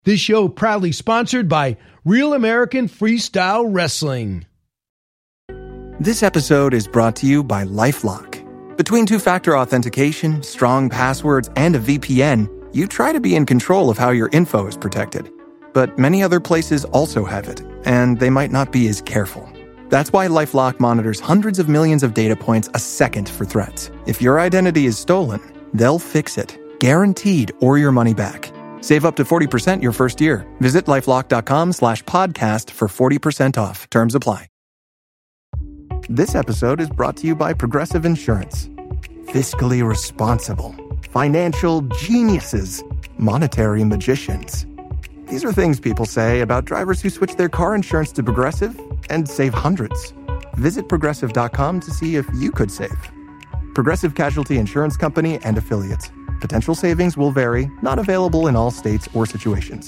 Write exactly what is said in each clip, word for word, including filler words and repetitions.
This show proudly sponsored by Real American Freestyle Wrestling. This episode is brought to you by LifeLock. Between two-factor authentication, strong passwords, and a V P N, you try to be in control of how your info is protected. But many other places also have it, and they might not be as careful. That's why LifeLock monitors hundreds of millions of data points a second for threats. If your identity is stolen, they'll fix it, guaranteed, or your money back. Save up to forty percent your first year. Visit LifeLock.com slash podcast for forty percent off. Terms apply. This episode is brought to you by Progressive Insurance. Fiscally responsible. Financial geniuses. Monetary magicians. These are things people say about drivers who switch their car insurance to Progressive and save hundreds. Visit Progressive dot com to see if you could save. Progressive Casualty Insurance Company and Affiliates. Potential savings will vary, not available in all states or situations.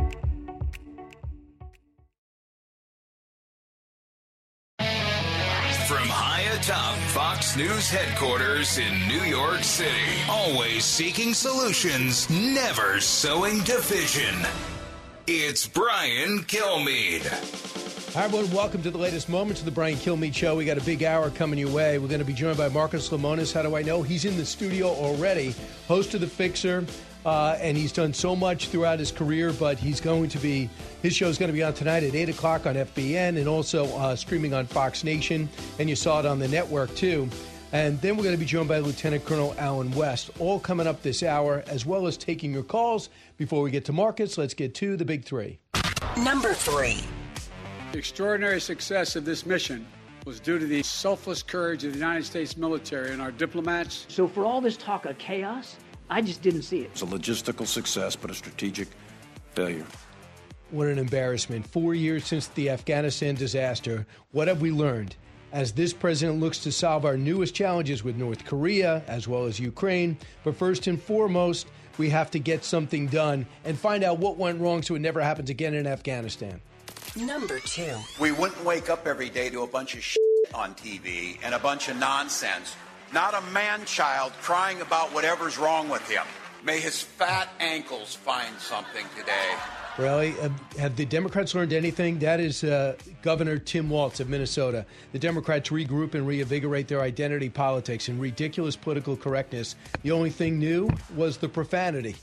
From high atop Fox News headquarters in New York City, always seeking solutions, never sowing division. It's Brian Kilmeade. Hi, everyone. Welcome to the latest moments of the Brian Kilmeade Show. We got a big hour coming your way. We're going to be joined by Marcus Lemonis. How do I know? He's in the studio already, host of The Fixer, uh, and he's done so much throughout his career, but he's going to be, his show is going to be on tonight at eight o'clock on F B N and also uh, streaming on Fox Nation, and you saw it on the network, too. And then we're going to be joined by Lieutenant Colonel Alan West, all coming up this hour, as well as taking your calls. Before we get to Marcus, let's get to the big three. Number three. The extraordinary success of this mission was due to the selfless courage of the United States military and our diplomats. So for all this talk of chaos, I just didn't see it. It's a logistical success, but a strategic failure. What an embarrassment. Four years since the Afghanistan disaster. What have we learned? As this president looks to solve our newest challenges with North Korea, as well as Ukraine. But first and foremost, we have to get something done and find out what went wrong so it never happens again in Afghanistan. Number two. We wouldn't wake up every day to a bunch of shit on T V and a bunch of nonsense. Not a man-child crying about whatever's wrong with him. May his fat ankles find something today. Really? Uh, have the Democrats learned anything? That is uh, Governor Tim Walz of Minnesota. The Democrats regroup and reinvigorate their identity politics and ridiculous political correctness. The only thing new was the profanity.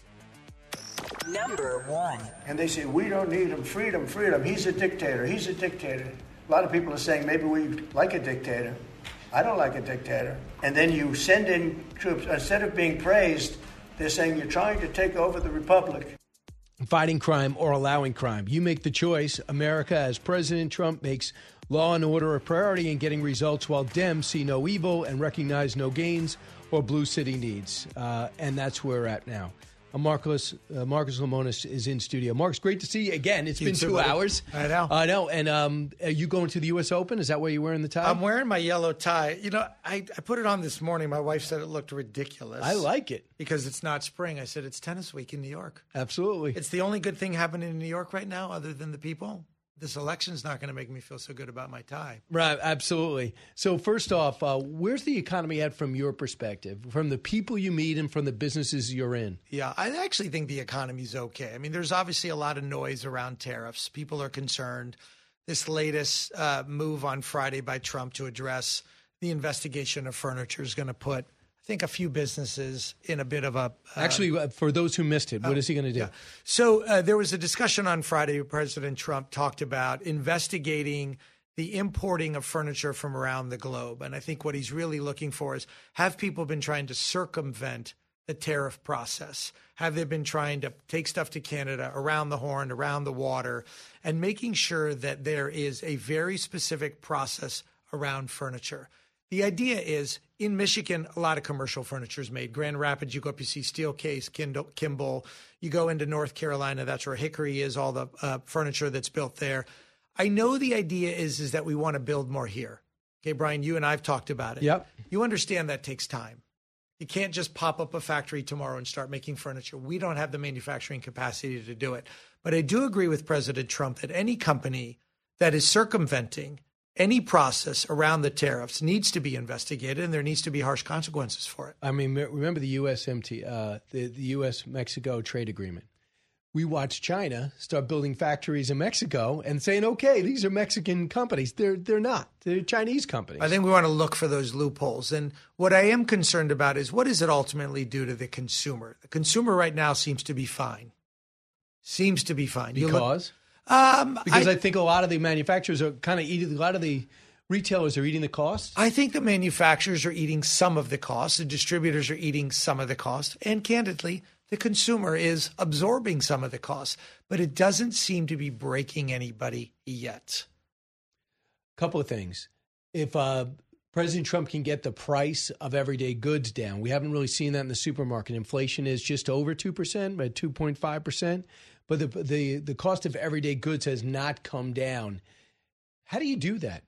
Number one. And they say, we don't need him. Freedom, freedom. He's a dictator. He's a dictator. A lot of people are saying maybe we like a dictator. I don't like a dictator. And then you send in troops. Instead of being praised, they're saying you're trying to take over the republic. Fighting crime or allowing crime. You make the choice. America, as President Trump, makes law and order a priority in getting results, while Dems see no evil and recognize no gains or blue city needs. Uh, and that's where we're at now. Uh, Marcus, uh, Marcus Lemonis is in studio. Marcus, great to see you again. It's you been two buddy. hours. I know. I know. And um, are you going to the U S Open? Is that why you're wearing the tie? I'm wearing my yellow tie. You know, I, I put it on this morning. My wife said it looked ridiculous. I like it. Because it's not spring. I said, it's tennis week in New York. Absolutely. It's the only good thing happening in New York right now other than the people. This election's not going to make me feel so good about my tie. Right, absolutely. So first off, uh, where's the economy at from your perspective, from the people you meet and from the businesses you're in? Yeah, I actually think the economy's okay. I mean, there's obviously a lot of noise around tariffs. People are concerned. This latest uh, move on Friday by Trump to address the investigation of furniture is going to put, I think, a few businesses in a bit of a... Uh, Actually, uh, for those who missed it, what uh, is he going to do? Yeah. So uh, there was a discussion on Friday. President Trump talked about investigating the importing of furniture from around the globe. And I think what he's really looking for is, have people been trying to circumvent the tariff process? Have they been trying to take stuff to Canada, around the horn, around the water, and making sure that there is a very specific process around furniture? The idea is, in Michigan, a lot of commercial furniture is made. Grand Rapids, you go up, you see Steelcase, Kindle, Kimball. You go into North Carolina, that's where Hickory is, all the uh, furniture that's built there. I know the idea is, is that we want to build more here. Okay, Brian, you and I have talked about it. Yep. You understand that takes time. You can't just pop up a factory tomorrow and start making furniture. We don't have the manufacturing capacity to do it. But I do agree with President Trump that any company that is circumventing any process around the tariffs needs to be investigated, and there needs to be harsh consequences for it. I mean, remember the U S M T, uh, the, the U S Mexico trade agreement. we watch China start building factories in Mexico and saying, okay, these are Mexican companies. They're they're not. They're Chinese companies. I think we want to look for those loopholes. And what I am concerned about is what does it ultimately do to the consumer? The consumer right now seems to be fine. Seems to be fine. You Because? Look, um, because I, I think a lot of the manufacturers are kind of eating, a lot of the retailers are eating the cost. I think the manufacturers are eating some of the cost. The distributors are eating some of the cost. And candidly, the consumer is absorbing some of the costs, but it doesn't seem to be breaking anybody yet. Couple of things. If uh, President Trump can get the price of everyday goods down, we haven't really seen that in the supermarket. Inflation is just over two percent, at two point five percent, but the, the, the cost of everyday goods has not come down. How do you do that?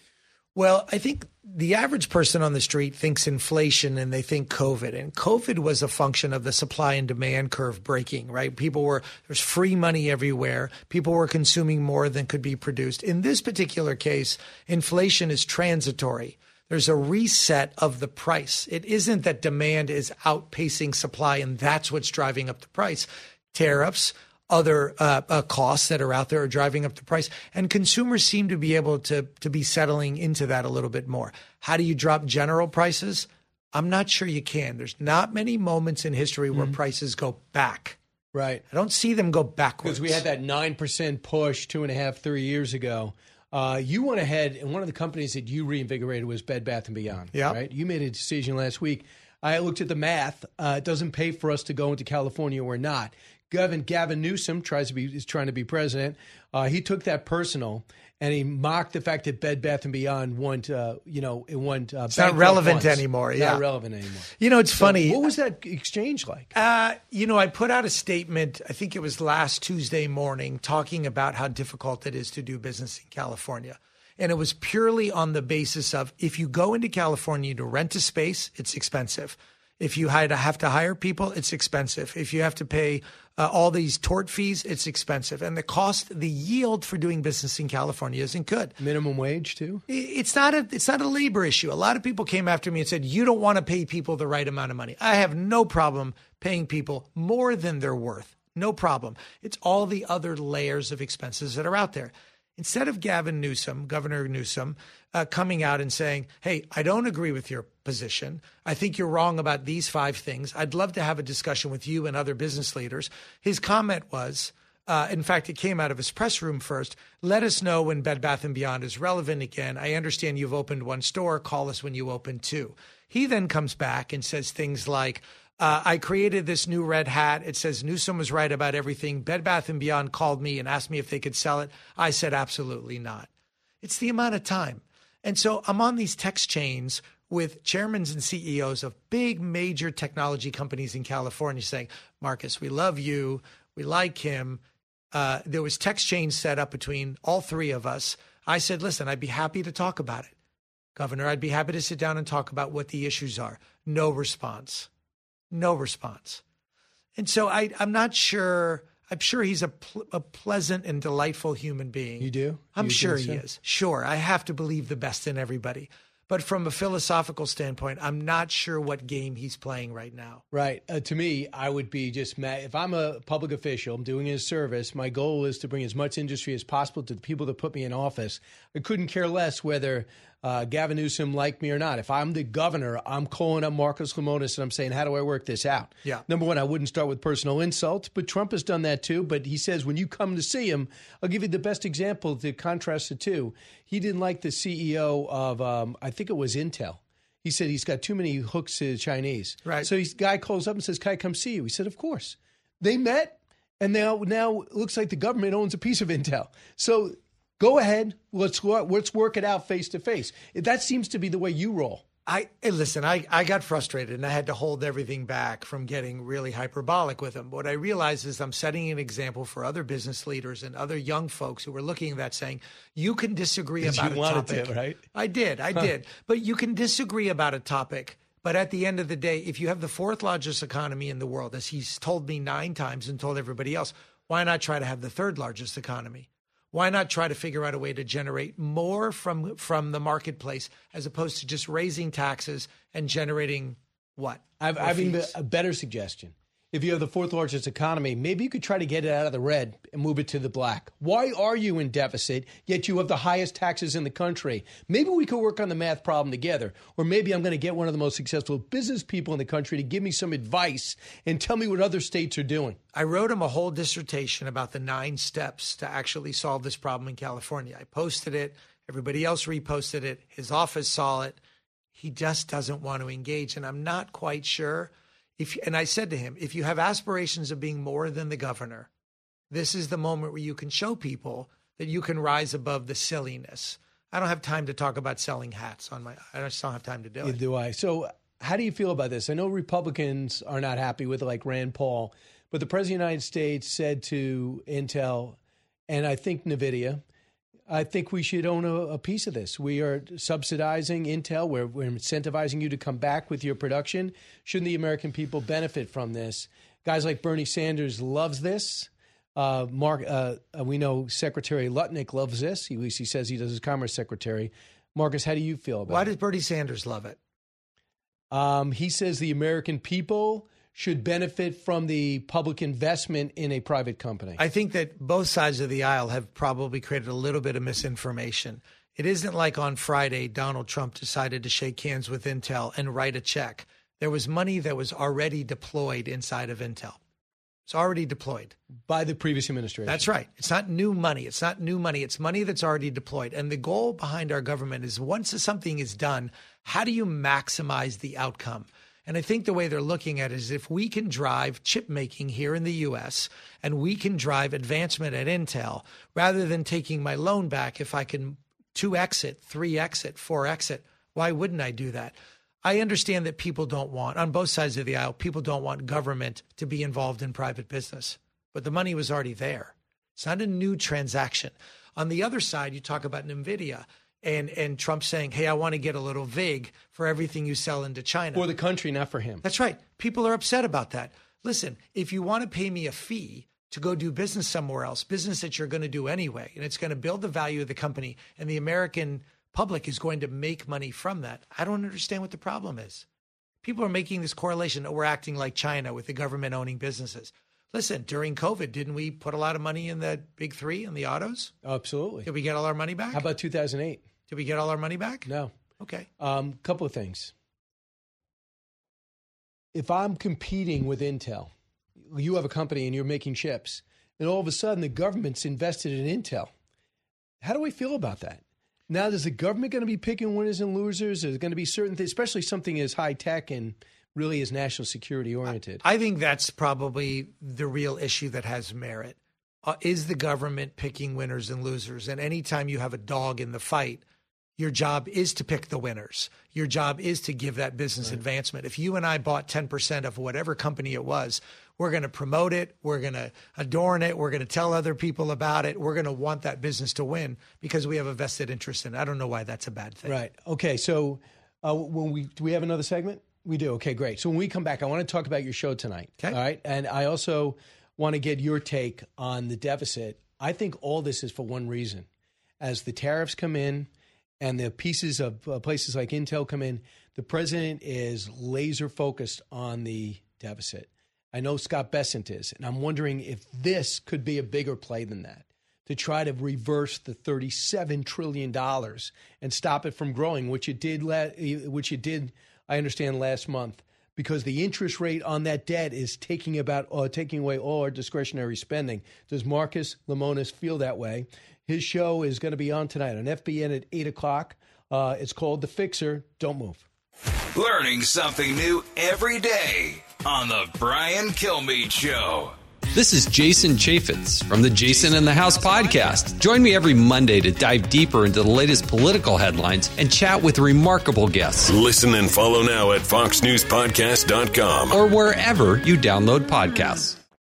Well, I think the average person on the street thinks inflation and they think COVID. And COVID was a function of the supply and demand curve breaking, right? People were, there's free money everywhere. People were consuming more than could be produced. In this particular case, inflation is transitory. There's a reset of the price. It isn't that demand is outpacing supply and that's what's driving up the price. Tariffs, other uh, uh, costs that are out there are driving up the price. And consumers seem to be able to, to be settling into that a little bit more. How do you drop general prices? I'm not sure you can. There's not many moments in history where mm-hmm. prices go back. Right. I don't see them go backwards. Because we had that nine percent push two and a half, three years ago. Uh, you went ahead, and one of the companies that you reinvigorated was Bed Bath and Beyond. Yeah. Right? You made a decision last week. I looked at the math. Uh, it doesn't pay for us to go into California or not. Gavin, Gavin Newsom tries to be is trying to be president. Uh, he took that personal, and he mocked the fact that Bed Bath and Beyond went, uh, you know, it went. Uh, it's not relevant anymore. Yeah, not relevant anymore. You know, it's so funny. What was that exchange like? Uh, you know, I put out a statement. I think it was last Tuesday morning, talking about how difficult it is to do business in California. And it was purely on the basis of if you go into California to rent a space, it's expensive. If you have to hire people, it's expensive. If you have to pay uh, all these tort fees, it's expensive. And the cost, the yield for doing business in California isn't good. Minimum wage too? It's not a it's not a labor issue. A lot of people came after me and said, you don't want to pay people the right amount of money. I have no problem paying people more than they're worth. No problem. It's all the other layers of expenses that are out there. Instead of Gavin Newsom, Governor Newsom, uh, coming out and saying, hey, I don't agree with your position. I think you're wrong about these five things. I'd love to have a discussion with you and other business leaders. His comment was, uh, in fact, it came out of his press room first, let us know when Bed Bath and Beyond is relevant again. I understand you've opened one store. Call us when you open two. He then comes back and says things like, Uh, I created this new red hat. It says Newsom was right about everything. Bed Bath and Beyond called me and asked me if they could sell it. I said, absolutely not. It's the amount of time. And so I'm on these text chains with chairmen and C E Os of big major technology companies in California saying, Marcus, we love you. We like him. Uh, there was text chains set up between all three of us. I said, listen, I'd be happy to talk about it. Governor, I'd be happy to sit down and talk about what the issues are. No response. No response. And so I, I'm not sure. I'm sure he's a, pl- a pleasant and delightful human being. You do? I'm you sure so? he is. Sure. I have to believe the best in everybody. But from a philosophical standpoint, I'm not sure what game he's playing right now. Right. Uh, to me, I would be just mad. If I'm a public official, I'm doing his service, my goal is to bring as much industry as possible to the people that put me in office. I couldn't care less whether uh, Gavin Newsom liked me or not. If I'm the governor, I'm calling up Marcos Lemonis and I'm saying, how do I work this out? Yeah. Number one, I wouldn't start with personal insults, but Trump has done that too. But he says when you come to see him, I'll give you the best example to contrast the two. He didn't like the C E O of, um, I think it was Intel. He said he's got too many hooks to the Chinese. Right. So this guy calls up and says, can I come see you? He said, of course. They met, and now now it looks like the government owns a piece of Intel. So go ahead. Let's, let's work it out face to face. That seems to be the way you roll. I hey, listen, I, I got frustrated and I had to hold everything back from getting really hyperbolic with him. What I realized is I'm setting an example for other business leaders and other young folks who were looking at that saying, you can disagree about you a topic. wanted to, right? I did. I huh. did. But you can disagree about a topic. But at the end of the day, if you have the fourth largest economy in the world, as he's told me nine times and told everybody else, why not try to have the third largest economy? Why not try to figure out a way to generate more from from the marketplace as opposed to just raising taxes and generating what? I've, I've even a better suggestion. if you have the fourth largest economy, maybe you could try to get it out of the red and move it to the black. Why are you in deficit, yet you have the highest taxes in the country? Maybe we could work on the math problem together. Or maybe I'm going to get one of the most successful business people in the country to give me some advice and tell me what other states are doing. I wrote him a whole dissertation about the nine steps to actually solve this problem in California. I posted it. Everybody else reposted it. His office saw it. He just doesn't want to engage. And I'm not quite sure. If, and I said to him, if you have aspirations of being more than the governor, this is the moment where you can show people that you can rise above the silliness. I don't have time to talk about selling hats on my, I just don't have time to do Neither it. do I. So how do you feel about this? I know Republicans are not happy with it, like Rand Paul, but the President of the United States said to Intel, and I think NVIDIA, I think we should own a, a piece of this. We are subsidizing Intel. We're, we're incentivizing you to come back with your production. Shouldn't the American people benefit from this? Guys like Bernie Sanders loves this. Uh, Mark, uh, we know Secretary Lutnick loves this. At least he says he does as Commerce Secretary. Marcus, how do you feel about Why it? does Bernie Sanders love it? Um, he says the American people should benefit from the public investment in a private company. I think that both sides of the aisle have probably created a little bit of misinformation. It isn't like on Friday, Donald Trump decided to shake hands with Intel and write a check. There was money that was already deployed inside of Intel. It's already deployed. By the previous administration. That's right. It's not new money. It's not new money. It's money that's already deployed. And the goal behind our government is once something is done, how do you maximize the outcome? And I think the way they're looking at it is if we can drive chip making here in the U S and we can drive advancement at Intel, rather than taking my loan back, if I can two X it, three X it, four X it, why wouldn't I do that? I understand that people don't want, on both sides of the aisle, people don't want government to be involved in private business. But the money was already there. It's not a new transaction. On the other side, you talk about NVIDIA. And and Trump saying, hey, I want to get a little vig for everything you sell into China. For the country, not for him. That's right. People are upset about that. Listen, if you want to pay me a fee to go do business somewhere else, business that you're going to do anyway, and it's going to build the value of the company, and the American public is going to make money from that, I don't understand what the problem is. People are making this correlation that we're acting like China with the government owning businesses. Listen, during COVID, didn't we put a lot of money in the big three in the autos? Absolutely. Did we get all our money back? How about two thousand eight? Did we get all our money back? No. Okay. Um, couple of things. If I'm competing with Intel, you have a company and you're making chips, and all of a sudden the government's invested in Intel. How do we feel about that? Now, is the government going to be picking winners and losers? Is it going to be certain things, especially something as high tech and really is national security oriented? I think that's probably the real issue that has merit. Uh, is the government picking winners and losers? And anytime you have a dog in the fight, your job is to pick the winners. Your job is to give that business right. advancement. If you and I bought ten percent of whatever company it was, we're going to promote it. We're going to adorn it. We're going to tell other people about it. We're going to want that business to win because we have a vested interest in it. I don't know why that's a bad thing. Right. Okay. So uh, when we do we have another segment? We do. Okay, great. So when we come back, I want to talk about your show tonight. Okay. All right. And I also want to get your take on the deficit. I think all this is for one reason. As the tariffs come in, and the pieces of uh, places like Intel come in, the president is laser focused on the deficit. I know Scott Bessent is, and I'm wondering if this could be a bigger play than that, to try to reverse the thirty-seven trillion dollars and stop it from growing, which it did, la- which it did, I understand, last month, because the interest rate on that debt is taking about uh, taking away all our discretionary spending. Does Marcus Lemonis feel that way? His show is going to be on tonight on F B N at eight o'clock. Uh, it's called The Fixer. Don't move. Learning something new every day on The Brian Kilmeade Show. This is Jason Chaffetz from the Jason in the House podcast. Join me every Monday to dive deeper into the latest political headlines and chat with remarkable guests. Listen and follow now at fox news podcast dot com or wherever you download podcasts.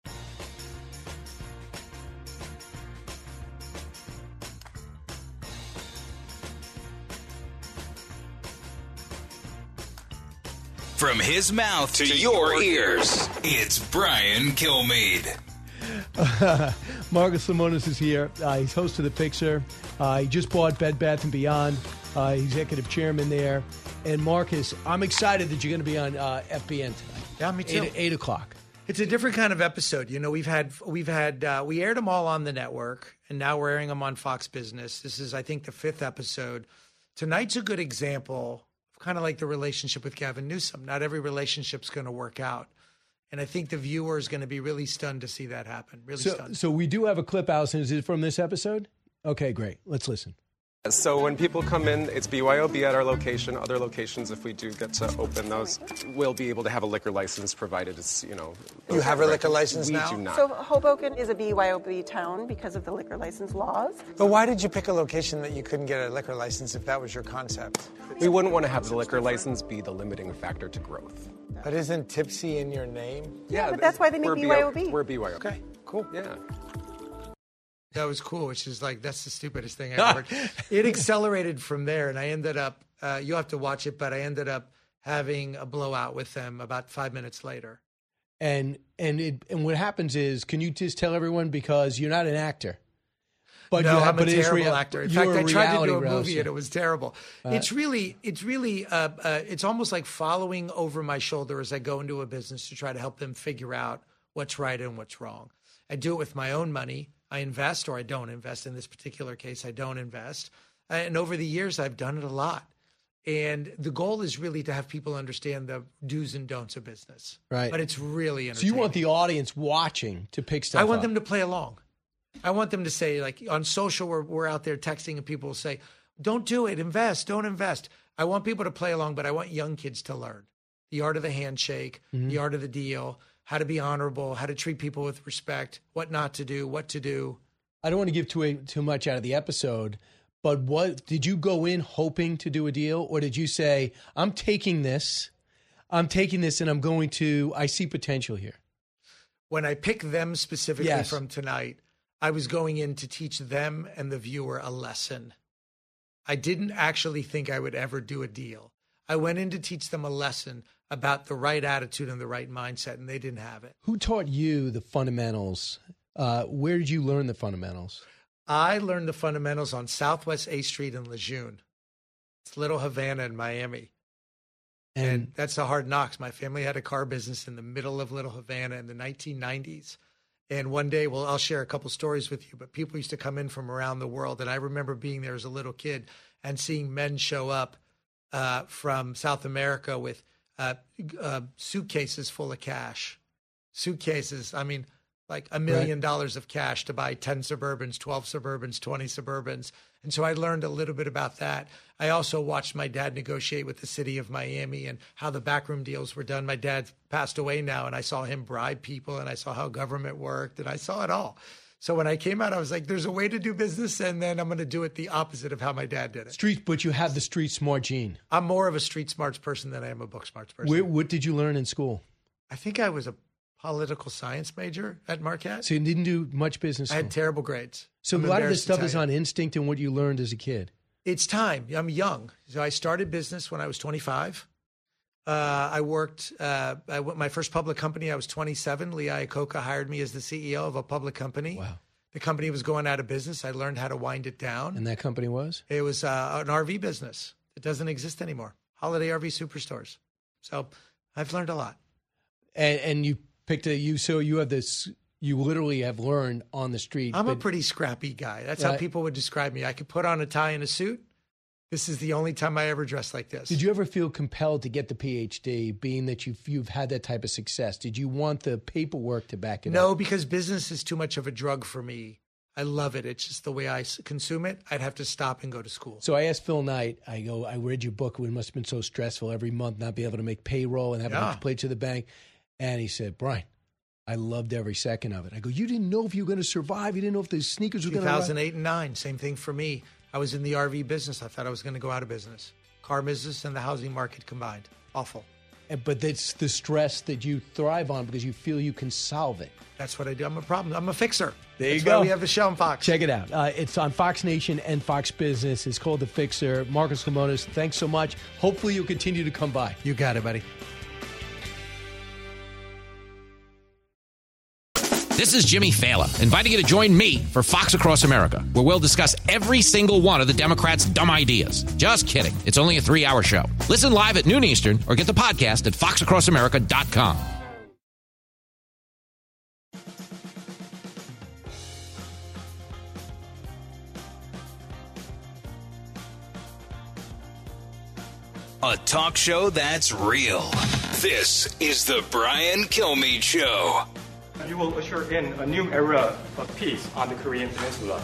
From his mouth to, to your ears, it's Brian Kilmeade. Uh, Marcus Lemonis is here. Uh, he's host of The Fixer. Uh, he just bought Bed Bath and Beyond. Uh, executive chairman there. And Marcus, I'm excited that you're going to be on uh, F B N tonight. Yeah, me too. Eight, eight o'clock. It's a different kind of episode. You know, we've had, we've had, uh, we aired them all on the network, and now we're airing them on Fox Business. This is, I think, the fifth episode. Tonight's a good example of kind of like the relationship with Gavin Newsom. Not every relationship's going to work out. And I think the viewer is going to be really stunned to see that happen. Really so, stunned. So we do have a clip, Allison. Is it from this episode? Okay, great. Let's listen. So when people come in, it's B Y O B at our location. Other locations, if we do get to open those, we'll be able to have a liquor license provided. It's, you know, you have a liquor license we now? Do not. So Hoboken is a B Y O B town because of the liquor license laws. But why did you pick a location that you couldn't get a liquor license if that was your concept? We wouldn't want to have the liquor license be the limiting factor to growth. But isn't Tipsy in your name? Yeah, but that's why they make B Y O B. We're B Y O B. Okay, cool. Yeah. That was cool, which is like, that's the stupidest thing I ever heard. It accelerated from there, and I ended up, uh, you'll have to watch it, but I ended up having a blowout with them about five minutes later. And and it and what happens is, can you just tell everyone, because you're not an actor? But no, you have, I'm a but it is terrible rea- actor. In you're fact, a I tried to do a reality movie roaster. and it was terrible. Uh, it's really, it's really, uh, uh, it's almost like following over my shoulder as I go into a business to try to help them figure out what's right and what's wrong. I do it with my own money. I invest or I don't invest. In this particular case, I don't invest. And over the years, I've done it a lot. And the goal is really to have people understand the do's and don'ts of business. Right. But it's really So entertaining. you want the audience watching to pick stuff I want up. them to play along. I want them to say, like on social, we're, we're out there texting and people will say, don't do it, invest, don't invest. I want people to play along, but I want young kids to learn the art of the handshake, Mm-hmm. the art of the deal, how to be honorable, how to treat people with respect, what not to do, what to do. I don't want to give too too much out of the episode, but what did you go in hoping to do a deal, or did you say, I'm taking this, I'm taking this, and I'm going to, I see potential here? When I pick them specifically Yes. from tonight, I was going in to teach them and the viewer a lesson. I didn't actually think I would ever do a deal. I went in to teach them a lesson about the right attitude and the right mindset, and they didn't have it. Who taught you the fundamentals? Uh, where did you learn the fundamentals? I learned the fundamentals on Southwest eighth Street in Lejeune. It's Little Havana in Miami. And, and that's the hard knocks. My family had a car business in the middle of Little Havana in the nineteen nineties. And one day, well, I'll share a couple stories with you, but people used to come in from around the world. And I remember being there as a little kid and seeing men show up uh, from South America with uh, uh, suitcases full of cash. Suitcases, I mean, like a million Right. dollars of cash to buy ten Suburbans, twelve Suburbans, twenty Suburbans. And so I learned a little bit about that. I also watched my dad negotiate with the city of Miami and how the backroom deals were done. My dad passed away now, and I saw him bribe people, and I saw how government worked, and I saw it all. So when I came out, I was like, there's a way to do business, and then I'm going to do it the opposite of how my dad did it. Street, but you have the street smart gene. I'm more of a street smarts person than I am a book smarts person. Where, what did you learn in school? I think I was a political science major at Marquette. So you didn't do much business I school. had terrible grades. So I'm a lot of embarrassed this to stuff tell is you. on instinct and what you learned as a kid. It's time. I'm young. So I started business when I was twenty-five. Uh, I worked, uh, I went, my first public company, I was twenty-seven. Lee Iacocca hired me as the C E O of a public company. Wow. The company was going out of business. I learned how to wind it down. And that company was? It was uh, an R V business. It doesn't exist anymore. Holiday R V Superstores. So I've learned a lot. And, and you picked a, you, so you have this, you literally have learned on the street. I'm but, a pretty scrappy guy. That's how Right. people would describe me. I could put on a tie and a suit. This is the only time I ever dressed like this. Did you ever feel compelled to get the P H D, being that you've, you've had that type of success? Did you want the paperwork to back it up? No, because business is too much of a drug for me. I love it. It's just the way I s- consume it. I'd have to stop and go to school. So I asked Phil Knight, I go, I read your book. It must have been so stressful every month, not be able to make payroll and have Yeah. enough to play to the bank. And he said, Brian, I loved every second of it. I go, you didn't know if you were going to survive. You didn't know if the sneakers were two going to thousand eight and nine, same thing for me. I was in the R V business. I thought I was going to go out of business. Car business and the housing market combined. Awful. But that's the stress that you thrive on because you feel you can solve it. That's what I do. I'm a problem. I'm a fixer. There you That's go. why we have the show on Fox. Check it out. Uh, it's on Fox Nation and Fox Business. It's called The Fixer. Marcus Lemonis, thanks so much. Hopefully you'll continue to come by. You got it, buddy. This is Jimmy Fallon, inviting you to join me for Fox Across America, where we'll discuss every single one of the Democrats' dumb ideas. Just kidding. It's only a three-hour show. Listen live at noon Eastern or get the podcast at fox across america dot com. a talk show that's real. This is the Brian Kilmeade Show. You will usher in a new era of peace on the Korean Peninsula.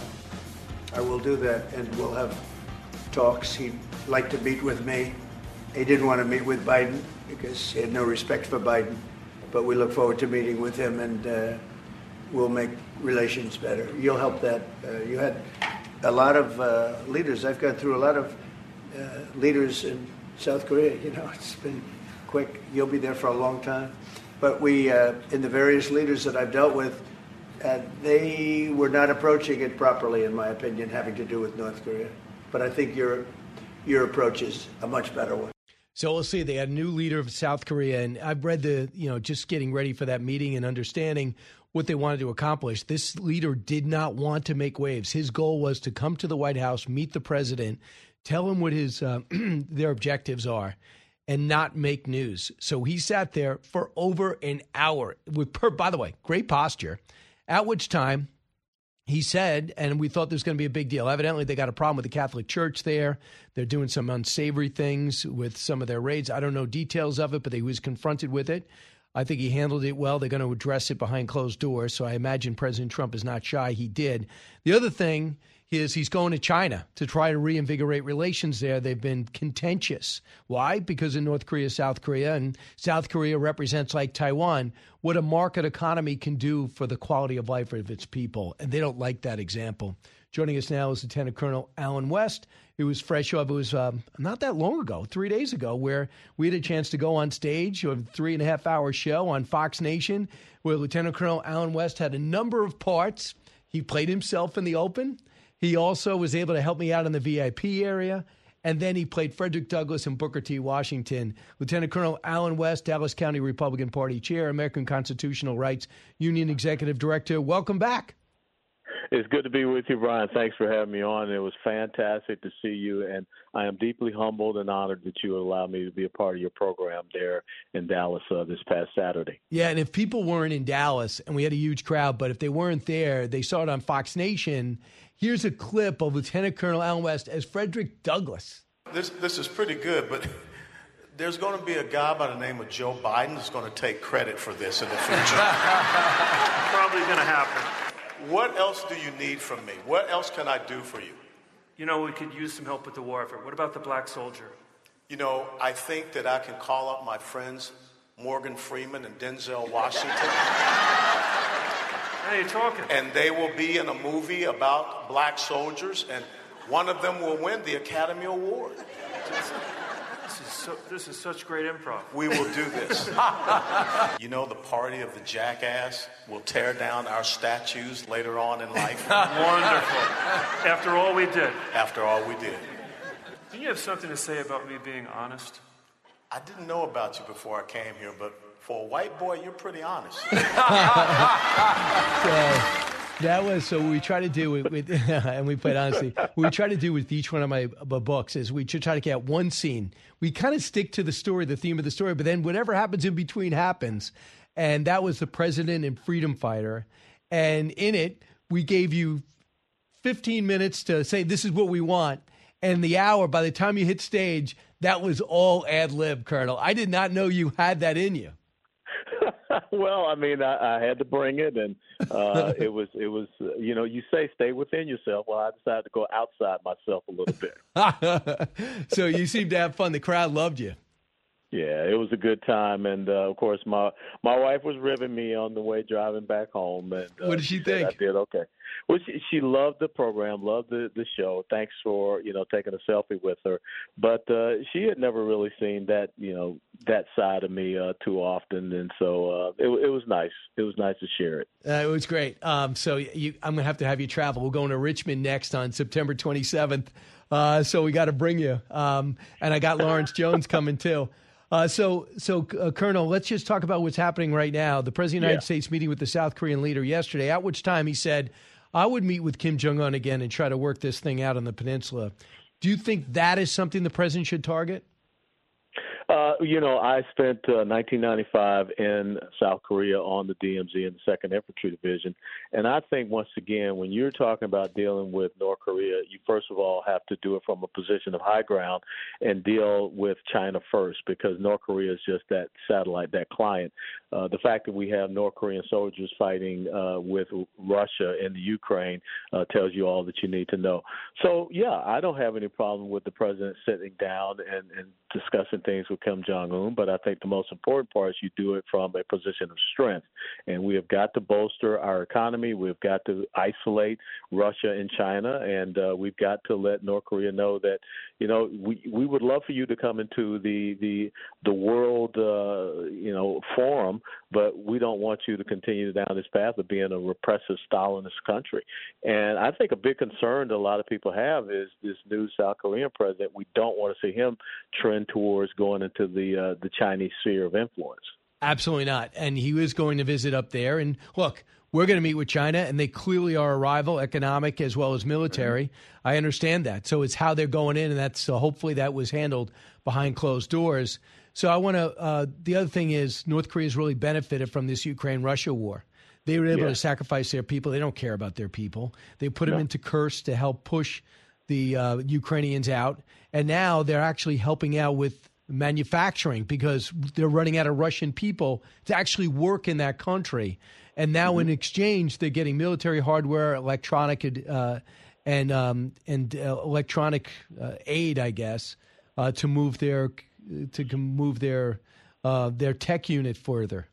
I will do that, and we'll have talks. He'd like to meet with me. He didn't want to meet with Biden because he had no respect for Biden. But we look forward to meeting with him, and uh, we'll make relations better. You'll help that. Uh, you had a lot of uh, leaders. I've gone through a lot of uh, leaders in South Korea. You know, it's been quick. You'll be there for a long time. But we, uh, in the various leaders that I've dealt with, uh, they were not approaching it properly, in my opinion, having to do with North Korea. But I think your your approach is a much better one. So we'll see. They had a new leader of South Korea, and I've read the, you know, just getting ready for that meeting and understanding what they wanted to accomplish. This leader did not want to make waves. His goal was to come to the White House, meet the president, tell him what his uh, their objectives are, and not make news. So he sat there for over an hour. With, per, by the way, great posture, at which time he said, and we thought there was going to be a big deal. Evidently, they got a problem with the Catholic Church there. They're doing some unsavory things with some of their raids. I don't know details of it, but he was confronted with it. I think he handled it well. They're going to address it behind closed doors. So I imagine President Trump is not shy. He did. The other thing is he's going to China to try to reinvigorate relations there. They've been contentious. Why? Because of North Korea, South Korea, and South Korea represents, like Taiwan, what a market economy can do for the quality of life of its people. And they don't like that example. Joining us now is Lieutenant Colonel Allen West. It was fresh off. It was um, not that long ago, three days ago, where we had a chance to go on stage, a three and a half hour show on Fox Nation, where Lieutenant Colonel Allen West had a number of parts. He played himself in the open. He also was able to help me out in the V I P area. And then he played Frederick Douglass and Booker T. Washington. Lieutenant Colonel Allen West, Dallas County Republican Party Chair, American Constitutional Rights Union Executive Director. Welcome back. It's good to be with you, Brian. Thanks for having me on. It was fantastic to see you, and I am deeply humbled and honored that you allowed me to be a part of your program there in Dallas uh, this past Saturday. Yeah, and if people weren't in Dallas, and we had a huge crowd, but if they weren't there, they saw it on Fox Nation. Here's a clip of Lieutenant Colonel Allen West as Frederick Douglass. This this is pretty good, but there's going to be a guy by the name of Joe Biden that's going to take credit for this in the future. Probably going to happen. What else do you need from me? What else can I do for you? You know, we could use some help with the war effort. What about the black soldier? You know, I think that I can call up my friends Morgan Freeman and Denzel Washington. How are you talking? And they will be in a movie about black soldiers, and one of them will win the Academy Award. This is, so, this is such great improv. We will do this. You know, the party of the jackass will tear down our statues later on in life. Wonderful. After all we did. After all we did. Do you have something to say about me being honest? I didn't know about you before I came here, but for a white boy, you're pretty honest. So that was so we try to do with, with and we played honestly. What we try to do with each one of my, my books is we try to get one scene. We kind of stick to the story, the theme of the story, but then whatever happens in between happens. And that was the president and freedom fighter. And in it, we gave you fifteen minutes to say this is what we want. And the hour, by the time you hit stage, that was all ad lib, Colonel. I did not know you had that in you. Well, I mean, I, I had to bring it, and uh, it was, it was, uh, you know, you say stay within yourself. Well, I decided to go outside myself a little bit. So you seemed to have fun. The crowd loved you. Yeah, it was a good time, and uh, of course, my my wife was ribbing me on the way driving back home. And uh, what did she think? I did okay. Well, she, she loved the program, loved the, the show. Thanks for you know taking a selfie with her. But uh, she had never really seen that you know that side of me uh, too often, and so uh, it, it was nice. It was nice to share it. Uh, it was great. Um, so you, I'm gonna have to have you travel. We're going to Richmond next on September twenty-seventh. Uh, so we got to bring you. Um, and I got Lawrence Jones coming too. Uh, so, so uh, Colonel, let's just talk about what's happening right now. The President of the United yeah. States meeting with the South Korean leader yesterday, at which time he said, I would meet with Kim Jong-un again and try to work this thing out on the peninsula. Do you think that is something the president should target? Uh, you know, I spent uh, nineteen ninety-five in South Korea on the D M Z in the second Infantry Division. And I think, once again, when you're talking about dealing with North Korea, you first of all have to do it from a position of high ground and deal with China first, because North Korea is just that satellite, that client. Uh, the fact that we have North Korean soldiers fighting uh, with Russia in the Ukraine uh, tells you all that you need to know. So, yeah, I don't have any problem with the president sitting down and, and discussing things with Kim Jong-un, but I think the most important part is you do it from a position of strength. And we have got to bolster our economy. We've got to isolate Russia and China, and uh, we've got to let North Korea know that, you know, we we would love for you to come into the the the world, uh, you know, forum, but we don't want you to continue down this path of being a repressive Stalinist country. And I think a big concern that a lot of people have is this new South Korean president. We don't want to see him trend towards going into the uh, the Chinese sphere of influence. Absolutely not. And he is going to visit up there. And look, we're going to meet with China, and they clearly are a rival, economic as well as military. Mm-hmm. I understand that. So it's how they're going in, and that's uh, hopefully that was handled behind closed doors. So I want to. Uh, the other thing is, North Korea's really benefited from this Ukraine-Russia war. They were able yeah. to sacrifice their people. They don't care about their people. They put no. them into Kursk to help push the uh, Ukrainians out, and now they're actually helping out with manufacturing because they're running out of Russian people to actually work in that country. And now mm-hmm. in exchange, they're getting military hardware, electronic uh, and um, and uh, electronic uh, aid, I guess, uh, to move their to move their uh, their tech unit further.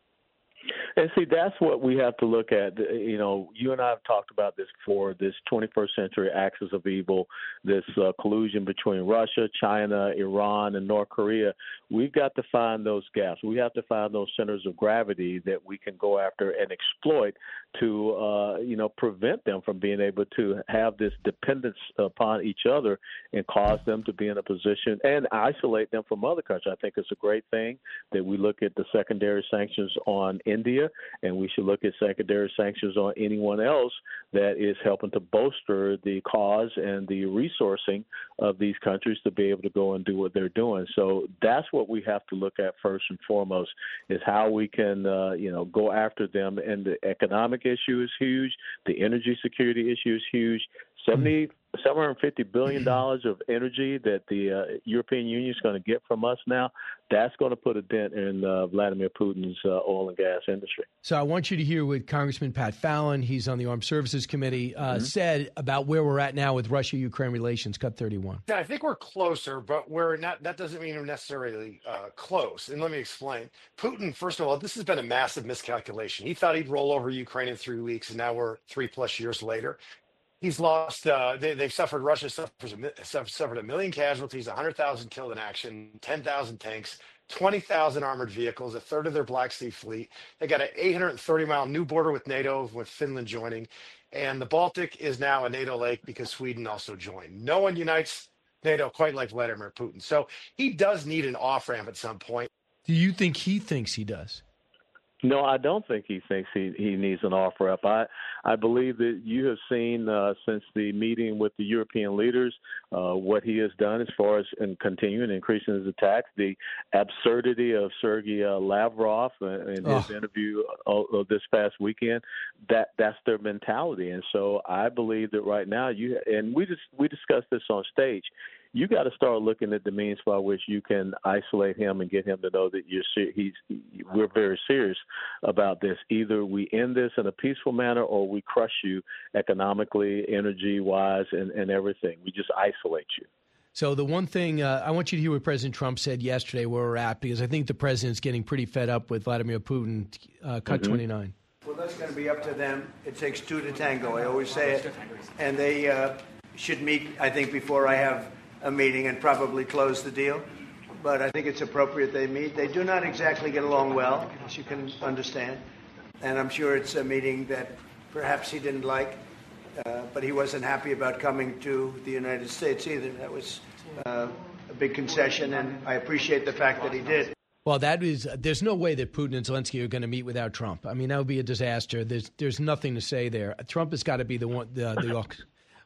And see, that's what we have to look at. You know, you and I have talked about this before, this twenty-first century axis of evil, this uh, collusion between Russia, China, Iran, and North Korea. We've got to find those gaps. We have to find those centers of gravity that we can go after and exploit to, uh, you know, prevent them from being able to have this dependence upon each other and cause them to be in a position and isolate them from other countries. I think it's a great thing that we look at the secondary sanctions on India, and we should look at secondary sanctions on anyone else that is helping to bolster the cause and the resourcing of these countries to be able to go and do what they're doing. So that's what we have to look at first and foremost, is how we can, uh, you know, go after them. And the economic issue is huge. The energy security issue is huge. seventy, seven hundred fifty billion dollars of energy that the uh, European Union is going to get from us now, that's going to put a dent in uh, Vladimir Putin's uh, oil and gas industry. So I want you to hear what Congressman Pat Fallon, he's on the Armed Services Committee, uh, mm-hmm. said about where we're at now with Russia-Ukraine relations. Cut thirty-one. Yeah, I think we're closer, but we're not. That doesn't mean we're necessarily uh, close. And let me explain. Putin, first of all, this has been a massive miscalculation. He thought he'd roll over Ukraine in three weeks, and now we're three plus years later. He's lost, uh, they, they've suffered, Russia suffers a, suffered a million casualties, one hundred thousand killed in action, ten thousand tanks, twenty thousand armored vehicles, a third of their Black Sea fleet. They got an eight hundred thirty mile new border with NATO, with Finland joining. And the Baltic is now a NATO lake because Sweden also joined. No one unites NATO quite like Vladimir Putin. So he does need an off-ramp at some point. Do you think he thinks he does? No, I don't think he thinks he, he needs an off-ramp. I, I believe that you have seen uh, since the meeting with the European leaders uh, what he has done as far as in continuing increasing his attacks, the absurdity of Sergei uh, Lavrov uh, in his oh. interview uh, uh, this past weekend. That that's their mentality, and so I believe that right now you and we just we discussed this on stage. You got to start looking at the means by which you can isolate him and get him to know that you're he's we're very serious about this. Either we end this in a peaceful manner, or we crush you economically, energy-wise, and, and everything. We just isolate you. So the one thing uh, I want you to hear what President Trump said yesterday, where we're at, because I think the president's getting pretty fed up with Vladimir Putin. Uh, cut mm-hmm. twenty-nine. Well, that's going to be up to them. It takes two to tango. I always say it, and they uh, should meet. I think before I have a meeting and probably close the deal, but I think it's appropriate they meet. They do not exactly get along well, as you can understand, and I'm sure it's a meeting that perhaps he didn't like, uh, but he wasn't happy about coming to the United States either. That was uh, a big concession, and I appreciate the fact that he did. Well, that is, there's no way that Putin and Zelensky are going to meet without Trump. I mean, that would be a disaster. There's there's nothing to say there. Trump has got to be the one, the, the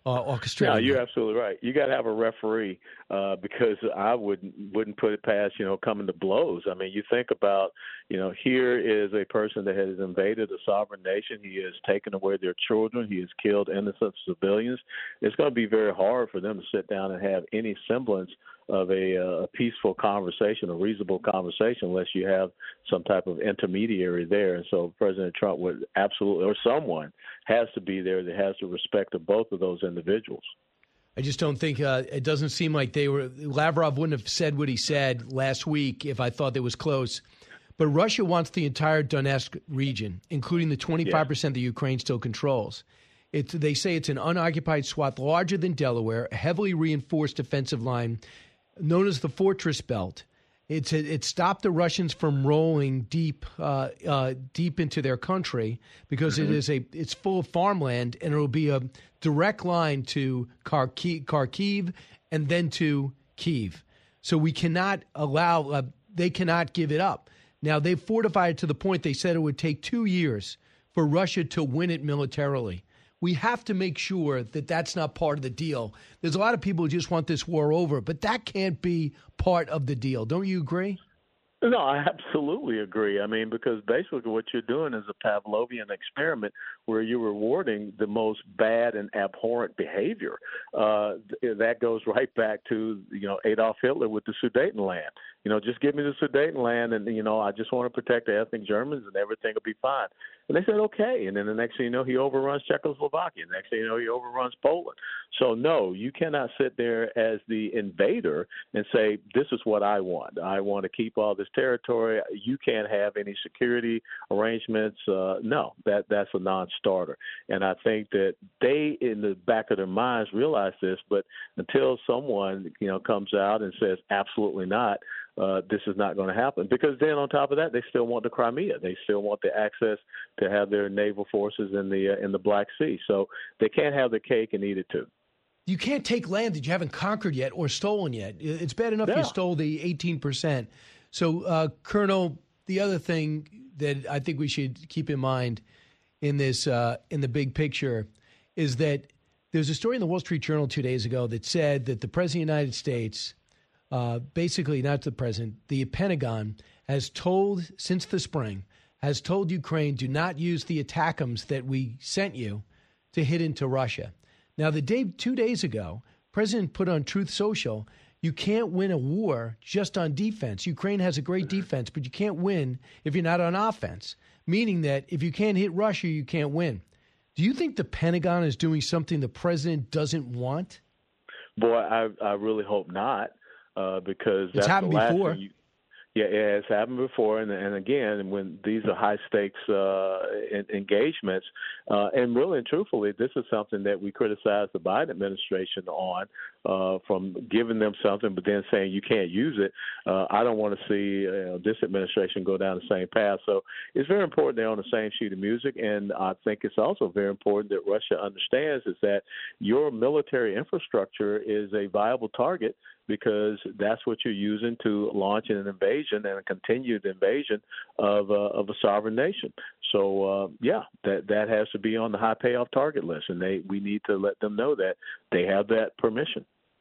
uh, orchestrating. No, you're that. absolutely right. You got to have a referee uh, because I wouldn't wouldn't put it past, you know, coming to blows. I mean, you think about, you know, here is a person that has invaded a sovereign nation. He has taken away their children. He has killed innocent civilians. It's going to be very hard for them to sit down and have any semblance of a, uh, a peaceful conversation, a reasonable conversation, unless you have some type of intermediary there. And so President Trump would absolutely, or someone has to be there that has the respect of both of those individuals. I just don't think uh, it doesn't seem like they were. Lavrov wouldn't have said what he said last week if I thought it was close. But Russia wants the entire Donetsk region, including the twenty-five percent that Ukraine still controls. It's, they say it's an unoccupied swath larger than Delaware, a heavily reinforced defensive line known as the Fortress Belt. It's a, it stopped the Russians from rolling deep, uh, uh, deep into their country because mm-hmm. it is a it's full of farmland, and it will be a direct line to Kharkiv, Kharkiv and then to Kyiv. So we cannot allow uh, they cannot give it up. Now they've fortified it to the point they said it would take two years for Russia to win it militarily. We have to make sure that that's not part of the deal. There's a lot of people who just want this war over, but that can't be part of the deal. Don't you agree? No, I absolutely agree. I mean, because basically what you're doing is a Pavlovian experiment where you're rewarding the most bad and abhorrent behavior. Uh, that goes right back to, you know, Adolf Hitler with the Sudetenland. You know, just give me the Sudetenland and, you know, I just want to protect the ethnic Germans and everything will be fine. And they said, okay. And then the next thing you know, he overruns Czechoslovakia. The next thing you know, he overruns Poland. So, no, you cannot sit there as the invader and say, this is what I want. I want to keep all this territory. You can't have any security arrangements. Uh, no, that that's a non-starter. And I think that they, in the back of their minds, realize this. But until someone, you know, comes out and says, absolutely not, Uh, this is not going to happen. Because then on top of that, they still want the Crimea. They still want the access to have their naval forces in the uh, in the Black Sea. So they can't have the cake and eat it too. You can't take land that you haven't conquered yet or stolen yet. It's bad enough yeah. you stole the eighteen percent. So, uh, Colonel, the other thing that I think we should keep in mind in this uh, in the big picture is that there's a story in the Wall Street Journal two days ago that said that the President of the United States Uh, basically, not the president, the Pentagon has told, since the spring, has told Ukraine, do not use the ATACMS that we sent you to hit into Russia. Now, the day, two days ago, President put on Truth Social, you can't win a war just on defense. Ukraine has a great defense, but you can't win if you're not on offense, meaning that if you can't hit Russia, you can't win. Do you think the Pentagon is doing something the president doesn't want? Boy, I, I really hope not. Uh, because it's that's happened the last before. thing you, yeah, yeah, it's happened before, and and again, when these are high stakes uh, in, engagements, uh, and really and truthfully, this is something that we criticize the Biden administration on, uh, from giving them something, but then saying you can't use it. Uh, I don't want to see uh, this administration go down the same path. So it's very important they're on the same sheet of music, and I think it's also very important that Russia understands is that your military infrastructure is a viable target, because that's what you're using to launch an invasion and a continued invasion of uh, of a sovereign nation. So uh, yeah, that that has to be on the high payoff target list, and they we need to let them know that they have that permission.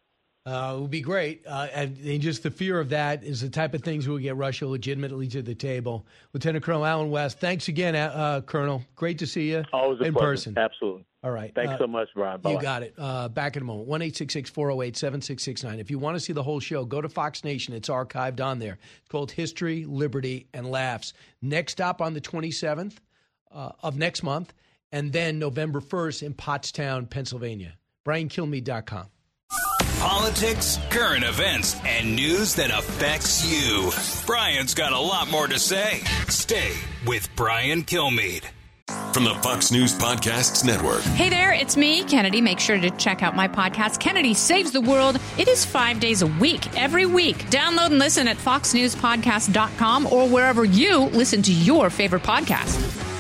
Uh, it would be great. Uh, and, and just the fear of that is the type of things will get Russia legitimately to the table. Lieutenant Colonel Allen West, thanks again, uh, Colonel. Great to see you Always a in pleasure. person. Absolutely. All right. Thanks uh, so much, Brian. Bye-bye. You got it. Uh, back in a moment. one eight six six, four oh eight, seven six six nine. If you want to see the whole show, go to Fox Nation. It's archived on there. It's called History, Liberty, and Laughs. Next stop on the twenty-seventh uh, of next month, and then November first in Pottstown, Pennsylvania. Brian Kilmeade dot com. Politics, current events, and news that affects you. Brian's got a lot more to say. Stay with Brian Kilmeade. From the Fox News Podcasts Network. Hey there, it's me, Kennedy. Make sure to check out my podcast, Kennedy Saves the World. It is five days a week, every week. Download and listen at fox news podcast dot com or wherever you listen to your favorite podcast.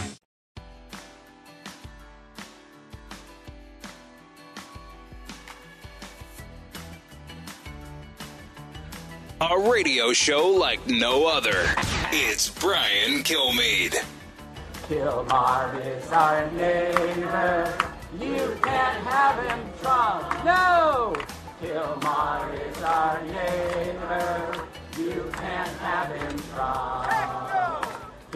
A radio show like no other. It's Brian Kilmeade. Kilmarnock is our neighbor. You can't have him, Trump. No! Kilmar is our neighbor. You can't have him, Trump.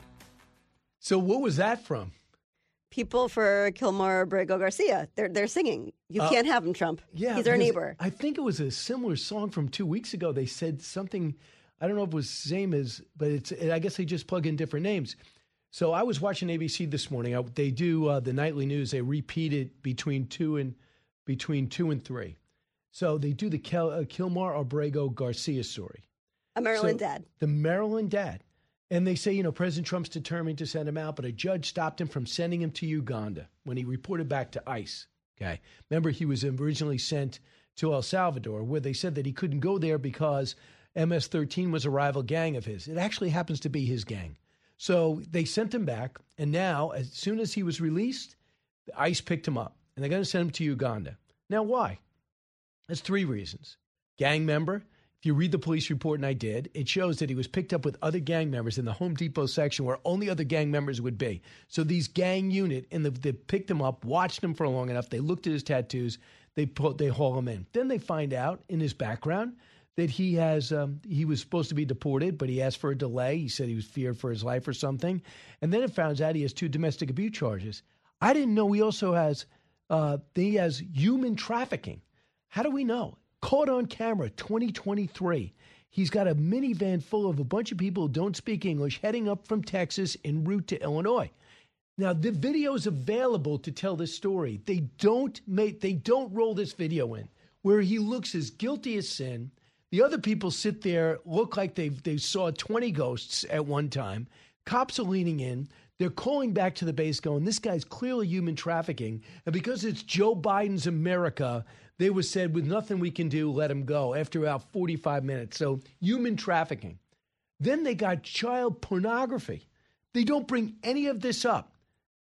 So what was that from? People for Kilmar Abrego Garcia. They're they're singing. You Uh, can't have him, Trump. Yeah, He's our because neighbor. I think it was a similar song from two weeks ago. They said something. I don't know if it was the same as, but it's. I guess they just plug in different names. So I was watching A B C this morning. I, they do uh, the nightly news. They repeat it between two and between two and three. So they do the Kel, uh, Kilmar Abrego Garcia story. A Maryland So, dad. The Maryland dad. And they say, you know, President Trump's determined to send him out, but a judge stopped him from sending him to Uganda when he reported back to ICE. Okay. Remember, he was originally sent to El Salvador, where they said that he couldn't go there because M S thirteen was a rival gang of his. It actually happens to be his gang. So they sent him back. And now, as soon as he was released, ICE picked him up and they're going to send him to Uganda. Now, why? There's three reasons. Gang member. If you read the police report, and I did, it shows that he was picked up with other gang members in the Home Depot section where only other gang members would be. So these gang unit, and the, they picked him up, watched him for long enough. They looked at his tattoos. They put, they haul him in. Then they find out in his background that he has um, he was supposed to be deported, but he asked for a delay. He said he was feared for his life or something. And then it found out he has two domestic abuse charges. I didn't know he also has uh, he has human trafficking. How do we know? Caught on camera, twenty twenty-three. He's got a minivan full of a bunch of people who don't speak English heading up from Texas en route to Illinois. Now, the video is available to tell this story. They don't make, they don't roll this video in where he looks as guilty as sin. The other people sit there, look like they they saw twenty ghosts at one time. Cops are leaning in. They're calling back to the base going, this guy's clearly human trafficking. And because it's Joe Biden's America, they were said, with nothing we can do, let him go after about forty-five minutes. So human trafficking. Then they got child pornography. They don't bring any of this up.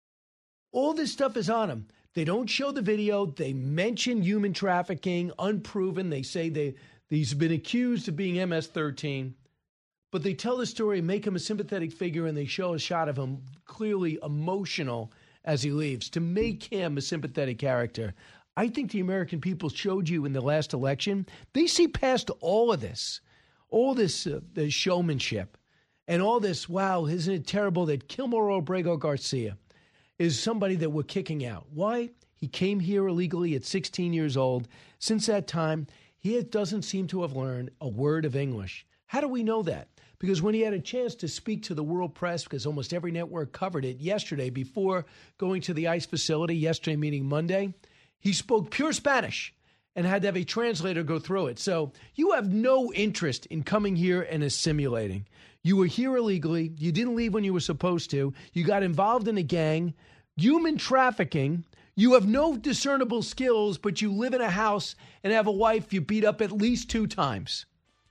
All this stuff is on him. They don't show the video. They mention human trafficking, unproven. They say they he's been accused of being M S thirteen. But they tell the story, make him a sympathetic figure, and they show a shot of him clearly emotional as he leaves to make him a sympathetic character. I think the American people showed you in the last election, they see past all of this, all this, uh, this showmanship, and all this, wow, isn't it terrible that Kilmar Abrego Garcia is somebody that we're kicking out. Why? He came here illegally at sixteen years old. Since that time, he doesn't seem to have learned a word of English. How do we know that? Because when he had a chance to speak to the world press, because almost every network covered it yesterday before going to the ICE facility, yesterday meaning Monday, he spoke pure Spanish and had to have a translator go through it. So you have no interest in coming here and assimilating. You were here illegally. You didn't leave when you were supposed to. You got involved in a gang, human trafficking. You have no discernible skills, but you live in a house and have a wife you beat up at least two times.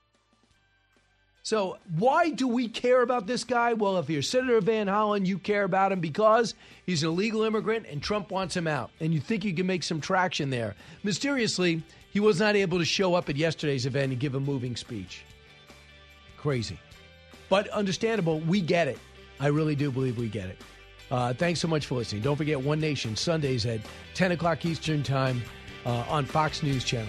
So why do we care about this guy? Well, if you're Senator Van Hollen, you care about him because he's an illegal immigrant and Trump wants him out. And you think you can make some traction there. Mysteriously, he was not able to show up at yesterday's event and give a moving speech. Crazy. But understandable. We get it. I really do believe we get it. Uh, thanks so much for listening. Don't forget One Nation, Sundays at ten o'clock Eastern Time uh, on Fox News Channel.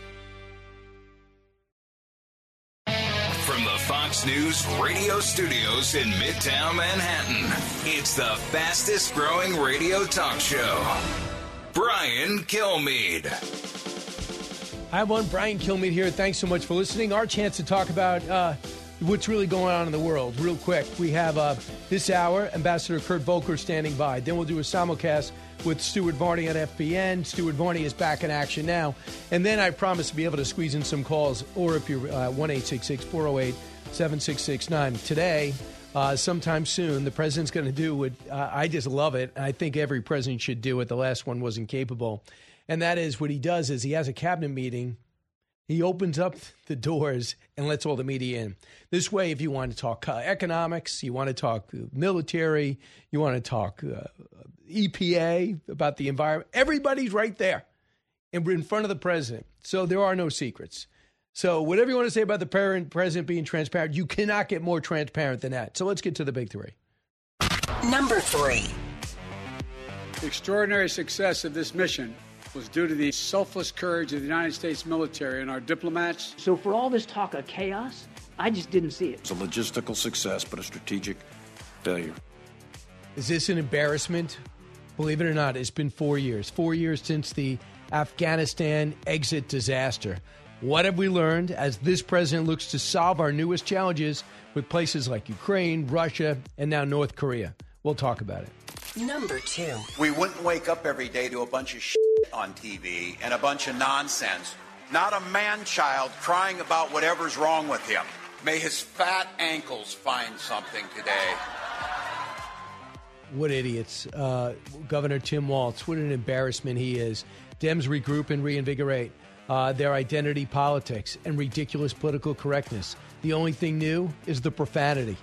From the Fox News radio studios in Midtown Manhattan, it's the fastest growing radio talk show. Brian Kilmeade. Hi, everyone. Brian Kilmeade here. Thanks so much for listening. Our chance to talk about uh, what's really going on in the world. Real quick, we have uh, this hour, Ambassador Kurt Volker standing by. Then we'll do a simulcast with Stuart Varney on F B N. Stuart Varney is back in action now. And then I promise to be able to squeeze in some calls, or if you're uh, one eight six six, four oh eight, seven six six nine. Today, uh, sometime soon, the president's going to do what uh, I just love it. I think every president should do it. The last one wasn't capable. And that is what he does is he has a cabinet meeting. He opens up the doors and lets all the media in. This way, if you want to talk uh, economics, you want to talk military, you want to talk uh, E P A, about the environment, everybody's right there and in front of the president. So there are no secrets. So whatever you want to say about the president being transparent, you cannot get more transparent than that. So let's get to the big three. Number three. The extraordinary success of this mission was due to the selfless courage of the United States military and our diplomats. So for all this talk of chaos, I just didn't see it. It's a logistical success, but a strategic failure. Is this an embarrassment? Believe it or not, it's been four years. Four years since the Afghanistan exit disaster. What have we learned as this president looks to solve our newest challenges with places like Ukraine, Russia, and now North Korea? We'll talk about it. Number two. We wouldn't wake up every day to a bunch of shit on T V and a bunch of nonsense. Not a man-child crying about whatever's wrong with him. May his fat ankles find something today. What idiots. Uh, Governor Tim Walz, what an embarrassment he is. Dems regroup and reinvigorate uh, their identity politics and ridiculous political correctness. The only thing new is the profanity.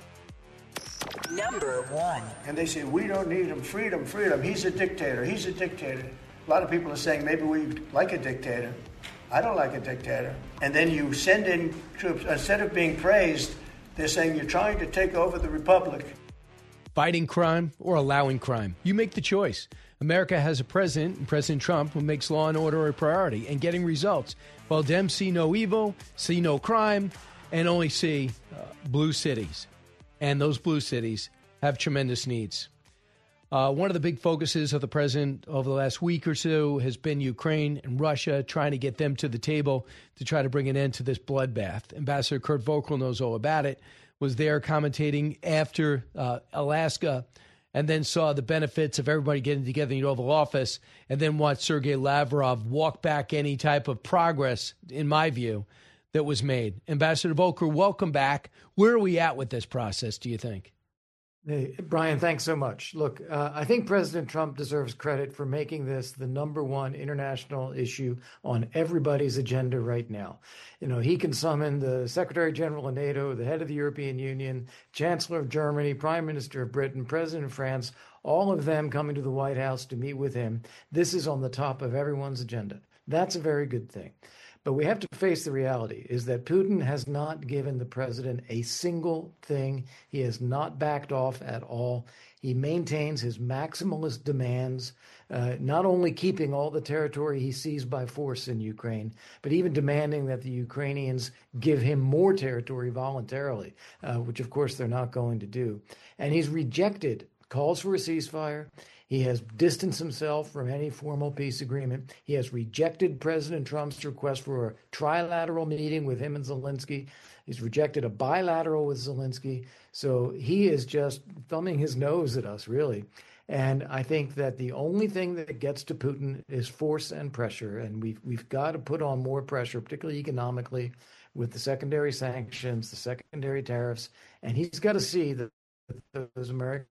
Number one. And they say, we don't need him. Freedom, freedom. He's a dictator. He's a dictator. A lot of people are saying maybe we like a dictator. I don't like a dictator. And then you send in troops. Instead of being praised, they're saying you're trying to take over the republic. Fighting crime or allowing crime. You make the choice. America has a president, President Trump, who makes law and order a priority and getting results. While Dems see no evil, see no crime, and only see uh, blue cities. And those blue cities have tremendous needs. Uh, one of the big focuses of the president over the last week or so has been Ukraine and Russia, trying to get them to the table to try to bring an end to this bloodbath. Ambassador Kurt Volker knows all about it, was there commentating after uh, Alaska, and then saw the benefits of everybody getting together in the Oval Office, and then watched Sergei Lavrov walk back any type of progress, in my view, that was made. Ambassador Volker, welcome back. Where are we at with this process, do you think? Hey, Brian, thanks so much. Look, uh, I think President Trump deserves credit for making this the number one international issue on everybody's agenda right now. You know, he can summon the Secretary General of NATO, the head of the European Union, Chancellor of Germany, Prime Minister of Britain, President of France, all of them coming to the White House to meet with him. This is on the top of everyone's agenda. That's a very good thing. But we have to face the reality is that Putin has not given the president a single thing. He has not backed off at all. He maintains his maximalist demands, uh, not only keeping all the territory he seized by force in Ukraine, but even demanding that the Ukrainians give him more territory voluntarily, uh, which, of course, they're not going to do. And he's rejected calls for a ceasefire. He has distanced himself from any formal peace agreement. He has rejected President Trump's request for a trilateral meeting with him and Zelensky. He's rejected a bilateral with Zelensky. So he is just thumbing his nose at us, really. And I think that the only thing that gets to Putin is force and pressure. And we've, we've got to put on more pressure, particularly economically, with the secondary sanctions, the secondary tariffs. And he's got to see that those American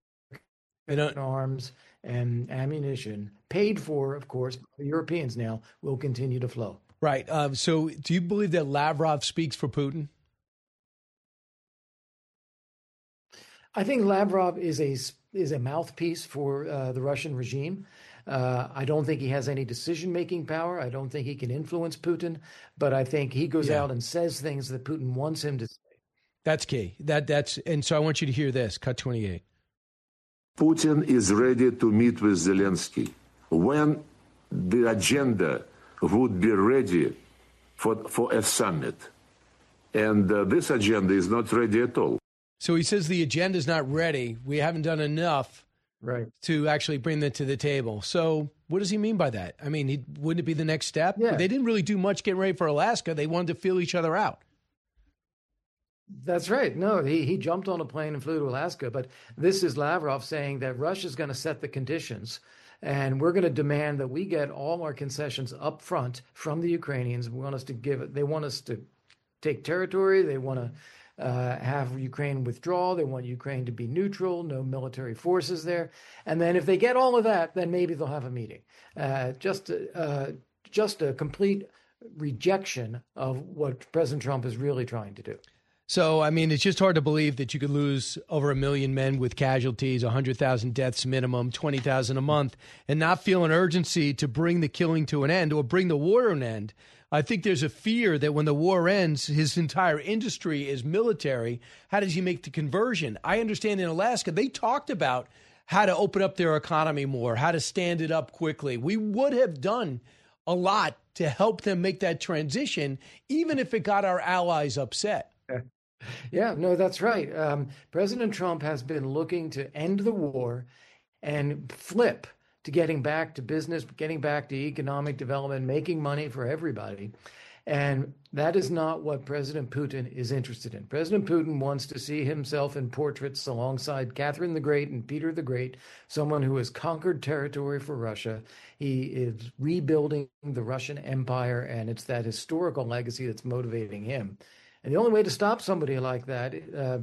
arms and ammunition, paid for, of course, by the Europeans now, will continue to flow. Right. Uh, so do you believe that Lavrov speaks for Putin? I think Lavrov is a, is a mouthpiece for uh, the Russian regime. Uh, I don't think he has any decision-making power. I don't think he can influence Putin. But I think he goes yeah. out and says things that Putin wants him to say. That's key. That that's And so I want you to hear this. Cut twenty-eight. Putin is ready to meet with Zelensky when the agenda would be ready for, for a summit. And uh, this agenda is not ready at all. So he says the agenda is not ready. We haven't done enough right. to actually bring that to the table. So what does he mean by that? I mean, he, wouldn't it be the next step? Yeah. They didn't really do much getting ready for Alaska. They wanted to feel each other out. That's right. No, he, he jumped on a plane and flew to Alaska. But this is Lavrov saying that Russia's going to set the conditions, and we're going to demand that we get all our concessions up front from the Ukrainians. We want us to give it. They want us to take territory. They want to uh, have Ukraine withdraw. They want Ukraine to be neutral, no military forces there. And then if they get all of that, then maybe they'll have a meeting. Uh, just, uh, just a complete rejection of what President Trump is really trying to do. So, I mean, it's just hard to believe that you could lose over a million men with casualties, one hundred thousand deaths minimum, twenty thousand a month, and not feel an urgency to bring the killing to an end or bring the war to an end. I think there's a fear that when the war ends, his entire industry is military. How does he make the conversion? I understand in Alaska, they talked about how to open up their economy more, how to stand it up quickly. We would have done a lot to help them make that transition, even if it got our allies upset. Yeah, no, that's right. Um, President Trump has been looking to end the war and flip to getting back to business, getting back to economic development, making money for everybody. And that is not what President Putin is interested in. President Putin wants to see himself in portraits alongside Catherine the Great and Peter the Great, someone who has conquered territory for Russia. He is rebuilding the Russian Empire, and it's that historical legacy that's motivating him. And the only way to stop somebody like that uh,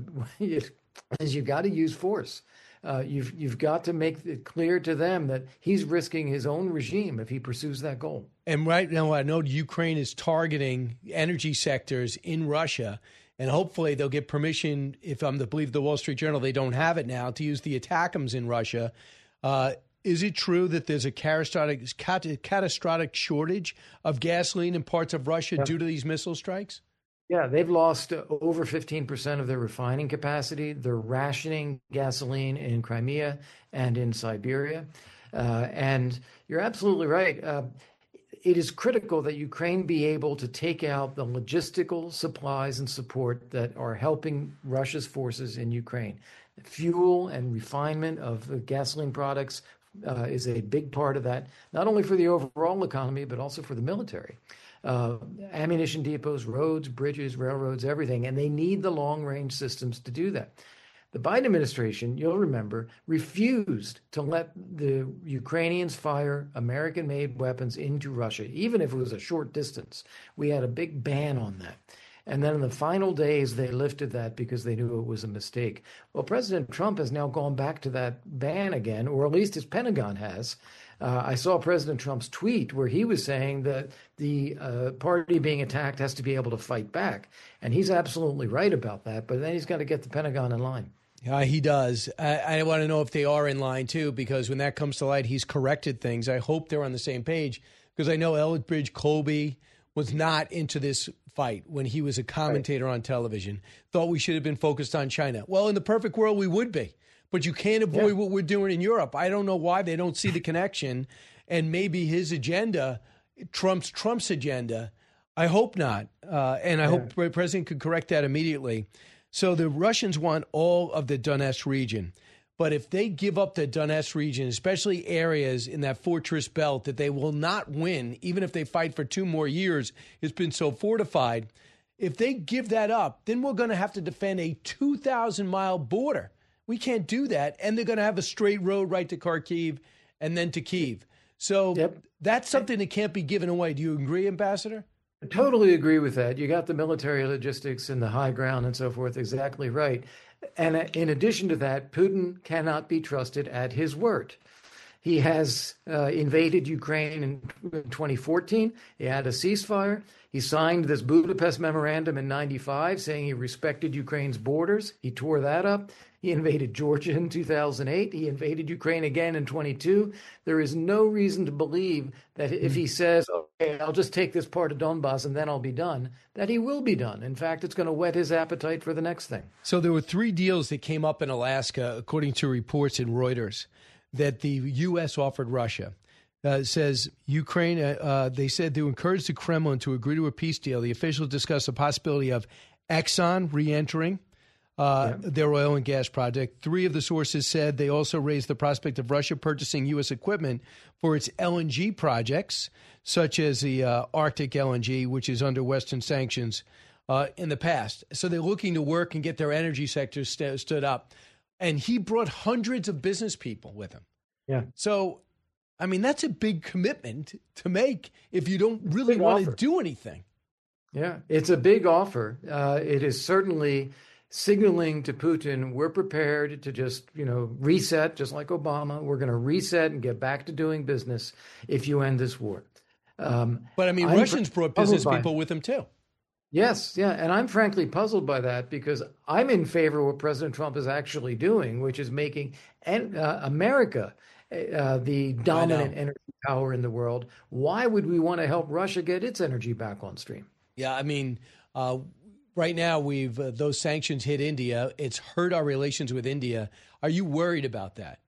is you've got to use force. Uh, you've you've got to make it clear to them that he's risking his own regime if he pursues that goal. And right now, I know Ukraine is targeting energy sectors in Russia, and hopefully they'll get permission, if I'm to believe the Wall Street Journal, they don't have it now, to use the ATACMS in Russia. Uh, is it true that there's a catastrophic, catastrophic shortage of gasoline in parts of Russia yeah. due to these missile strikes? Yeah, they've lost over fifteen percent of their refining capacity. They're rationing gasoline in Crimea and in Siberia. Uh, and you're absolutely right. Uh, it is critical that Ukraine be able to take out the logistical supplies and support that are helping Russia's forces in Ukraine. Fuel and refinement of gasoline products uh, is a big part of that, not only for the overall economy, but also for the military. Uh, ammunition depots, roads, bridges, railroads, everything. And they need the long-range systems to do that. The Biden administration, you'll remember, refused to let the Ukrainians fire American-made weapons into Russia, even if it was a short distance. We had a big ban on that. And then in the final days, they lifted that because they knew it was a mistake. Well, President Trump has now gone back to that ban again, or at least his Pentagon has. Uh, I saw President Trump's tweet where he was saying that the uh, party being attacked has to be able to fight back. And he's absolutely right about that. But then he's got to get the Pentagon in line. Yeah, he does. I, I want to know if they are in line, too, because when that comes to light, he's corrected things. I hope they're on the same page, because I know Elbridge Colby was not into this fight when he was a commentator right. on television, thought we should have been focused on China. Well, in the perfect world, we would be. But you can't avoid yeah. what we're doing in Europe. I don't know why they don't see the connection. And maybe his agenda trumps Trump's agenda. I hope not. Uh, and I yeah. hope the president could correct that immediately. So the Russians want all of the Donetsk region. But if they give up the Donetsk region, especially areas in that fortress belt that they will not win, even if they fight for two more years, it's been so fortified. If they give that up, then we're going to have to defend a two thousand mile border. We can't do that. And they're going to have a straight road right to Kharkiv and then to Kyiv. So yep. that's something that can't be given away. Do you agree, Ambassador? I totally agree with that. You got the military logistics and the high ground and so forth. Exactly right. And in addition to that, Putin cannot be trusted at his word. He has uh, invaded Ukraine in twenty fourteen. He had a ceasefire. He signed this Budapest memorandum in ninety-five saying he respected Ukraine's borders. He tore that up. He invaded Georgia in two thousand eight. He invaded Ukraine again in twenty-two. There is no reason to believe that if he says, okay, I'll just take this part of Donbass and then I'll be done, that he will be done. In fact, it's going to whet his appetite for the next thing. So there were three deals that came up in Alaska, according to reports in Reuters, that the U S offered Russia. Uh, says Ukraine, uh, uh, they said to encourage the Kremlin to agree to a peace deal. The officials discussed the possibility of Exxon re-entering uh, yeah. their oil and gas project. Three of the sources said they also raised the prospect of Russia purchasing U S equipment for its L N G projects, such as the uh, Arctic L N G, which is under Western sanctions uh, in the past. So they're looking to work and get their energy sector st- stood up. And he brought hundreds of business people with him. Yeah. So, I mean, that's a big commitment to make if you don't really want to do anything. Yeah, it's a big offer. Uh, it is certainly signaling to Putin, we're prepared to just, you know, reset, just like Obama. We're going to reset and get back to doing business if you end this war. Um, but, I mean, I'm Russians brought business people with them, too. Yes, yeah, and I'm frankly puzzled by that because I'm in favor of what President Trump is actually doing, which is making uh, America uh, the dominant energy power in the world. Why would we want to help Russia get its energy back on stream? Yeah, I mean, uh, right now we've uh, those sanctions hit India. It's hurt our relations with India. Are you worried about that?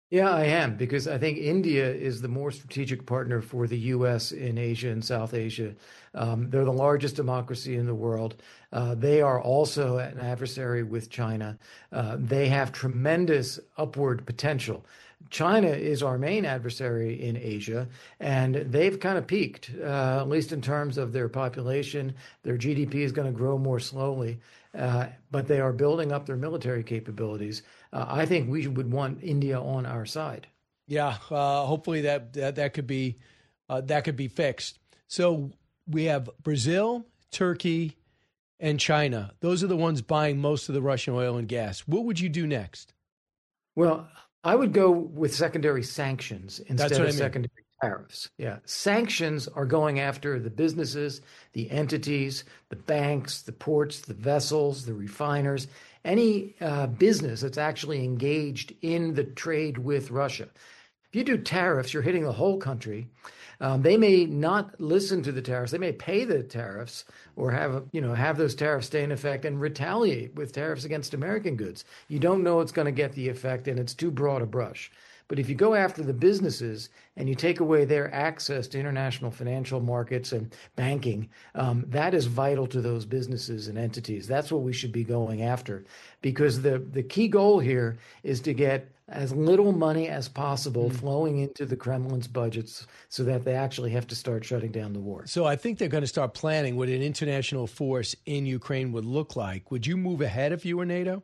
Yeah, I am, because I think India is the more strategic partner for the U S in Asia and South Asia. Um, they're the largest democracy in the world. Uh, they are also an adversary with China. Uh, they have tremendous upward potential. China is our main adversary in Asia, and they've kind of peaked, uh, at least in terms of their population. Their G D P is going to grow more slowly, uh, but they are building up their military capabilities. Uh, I think we would want India on our side. Yeah, uh, hopefully that, that that could be uh, that could be fixed. So we have Brazil, Turkey, and China. Those are the ones buying most of the Russian oil and gas. What would you do next? Well, I would go with secondary sanctions instead of I mean. secondary tariffs. Yeah. Sanctions are going after the businesses, the entities, the banks, the ports, the vessels, the refiners, any uh, business that's actually engaged in the trade with Russia. If you do tariffs, you're hitting the whole country. Um, they may not listen to the tariffs. They may pay the tariffs or have, you know, have those tariffs stay in effect and retaliate with tariffs against American goods. You don't know it's going to get the effect, and it's too broad a brush. But if you go after the businesses and you take away their access to international financial markets and banking, um, that is vital to those businesses and entities. That's what we should be going after, because the, the key goal here is to get as little money as possible mm. flowing into the Kremlin's budgets so that they actually have to start shutting down the war. So I think they're going to start planning what an international force in Ukraine would look like. Would you move ahead if you were NATO?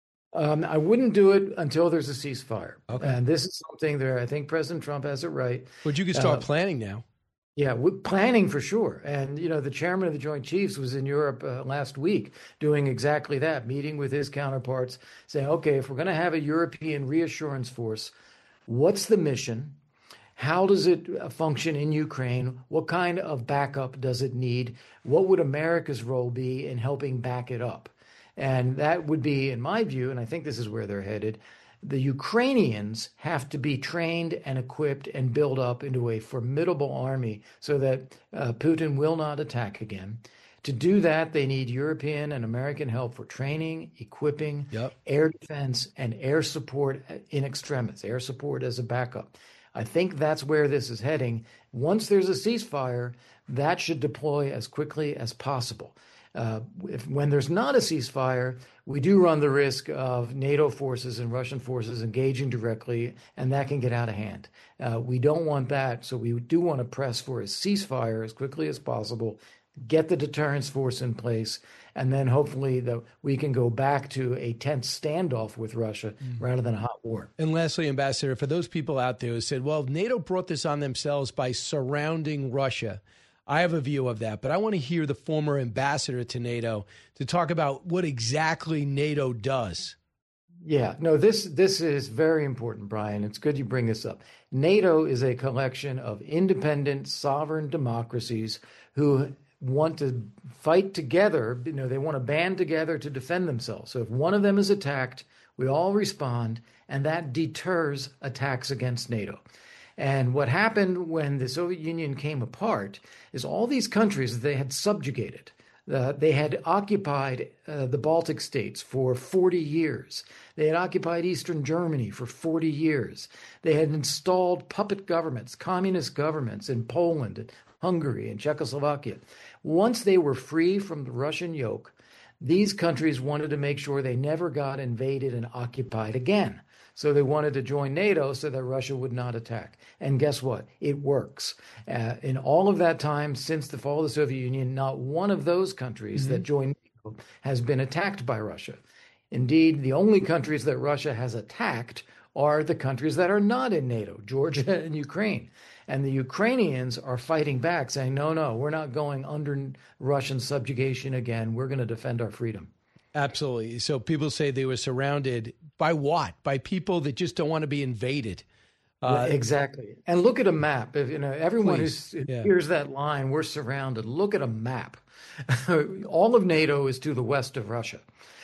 Um, I wouldn't do it until there's a ceasefire. Okay. And this is something that I think President Trump has it right. But you could start uh, planning now. Yeah, planning for sure. And, you know, the chairman of the Joint Chiefs was in Europe uh, last week doing exactly that, meeting with his counterparts, saying, okay, if we're going to have a European reassurance force, what's the mission? How does it function in Ukraine? What kind of backup does it need? What would America's role be in helping back it up? And that would be, in my view, and I think this is where they're headed, the Ukrainians have to be trained and equipped and built up into a formidable army so that uh, Putin will not attack again. To do that, they need European and American help for training, equipping, yep. air defense, and air support in extremis, air support as a backup. I think that's where this is heading. Once there's a ceasefire, that should deploy as quickly as possible. Uh, if, when there's not a ceasefire, we do run the risk of NATO forces and Russian forces engaging directly, and that can get out of hand. Uh, we don't want that, so we do want to press for a ceasefire as quickly as possible, get the deterrence force in place, and then hopefully the, we can go back to a tense standoff with Russia mm. rather than a hot war. And lastly, Ambassador, for those people out there who said, well, NATO brought this on themselves by surrounding Russia, I have a view of that, but I want to hear the former ambassador to NATO to talk about what exactly NATO does. Yeah, no, this this is very important, Brian. It's good you bring this up. NATO is a collection of independent, sovereign democracies who want to fight together. You know, they want to band together to defend themselves. So if one of them is attacked, we all respond, and that deters attacks against NATO. And what happened when the Soviet Union came apart is all these countries they had subjugated. Uh, they had occupied uh, the Baltic states for forty years. They had occupied Eastern Germany for forty years. They had installed puppet governments, communist governments in Poland, and Hungary, and Czechoslovakia. Once they were free from the Russian yoke, these countries wanted to make sure they never got invaded and occupied again. So they wanted to join NATO so that Russia would not attack. And guess what? It works. Uh, in all of that time since the fall of the Soviet Union, not one of those countries mm-hmm. that joined NATO has been attacked by Russia. Indeed, the only countries that Russia has attacked are the countries that are not in NATO, Georgia and Ukraine. And the Ukrainians are fighting back, saying, no, no, we're not going under Russian subjugation again. We're going to defend our freedom. Absolutely. So people say they were surrounded by what? By people that just don't want to be invaded. Uh, yeah, exactly. And look at a map. If, you know, everyone who yeah. hears that line, we're surrounded. Look at a map. All of NATO is to the west of Russia.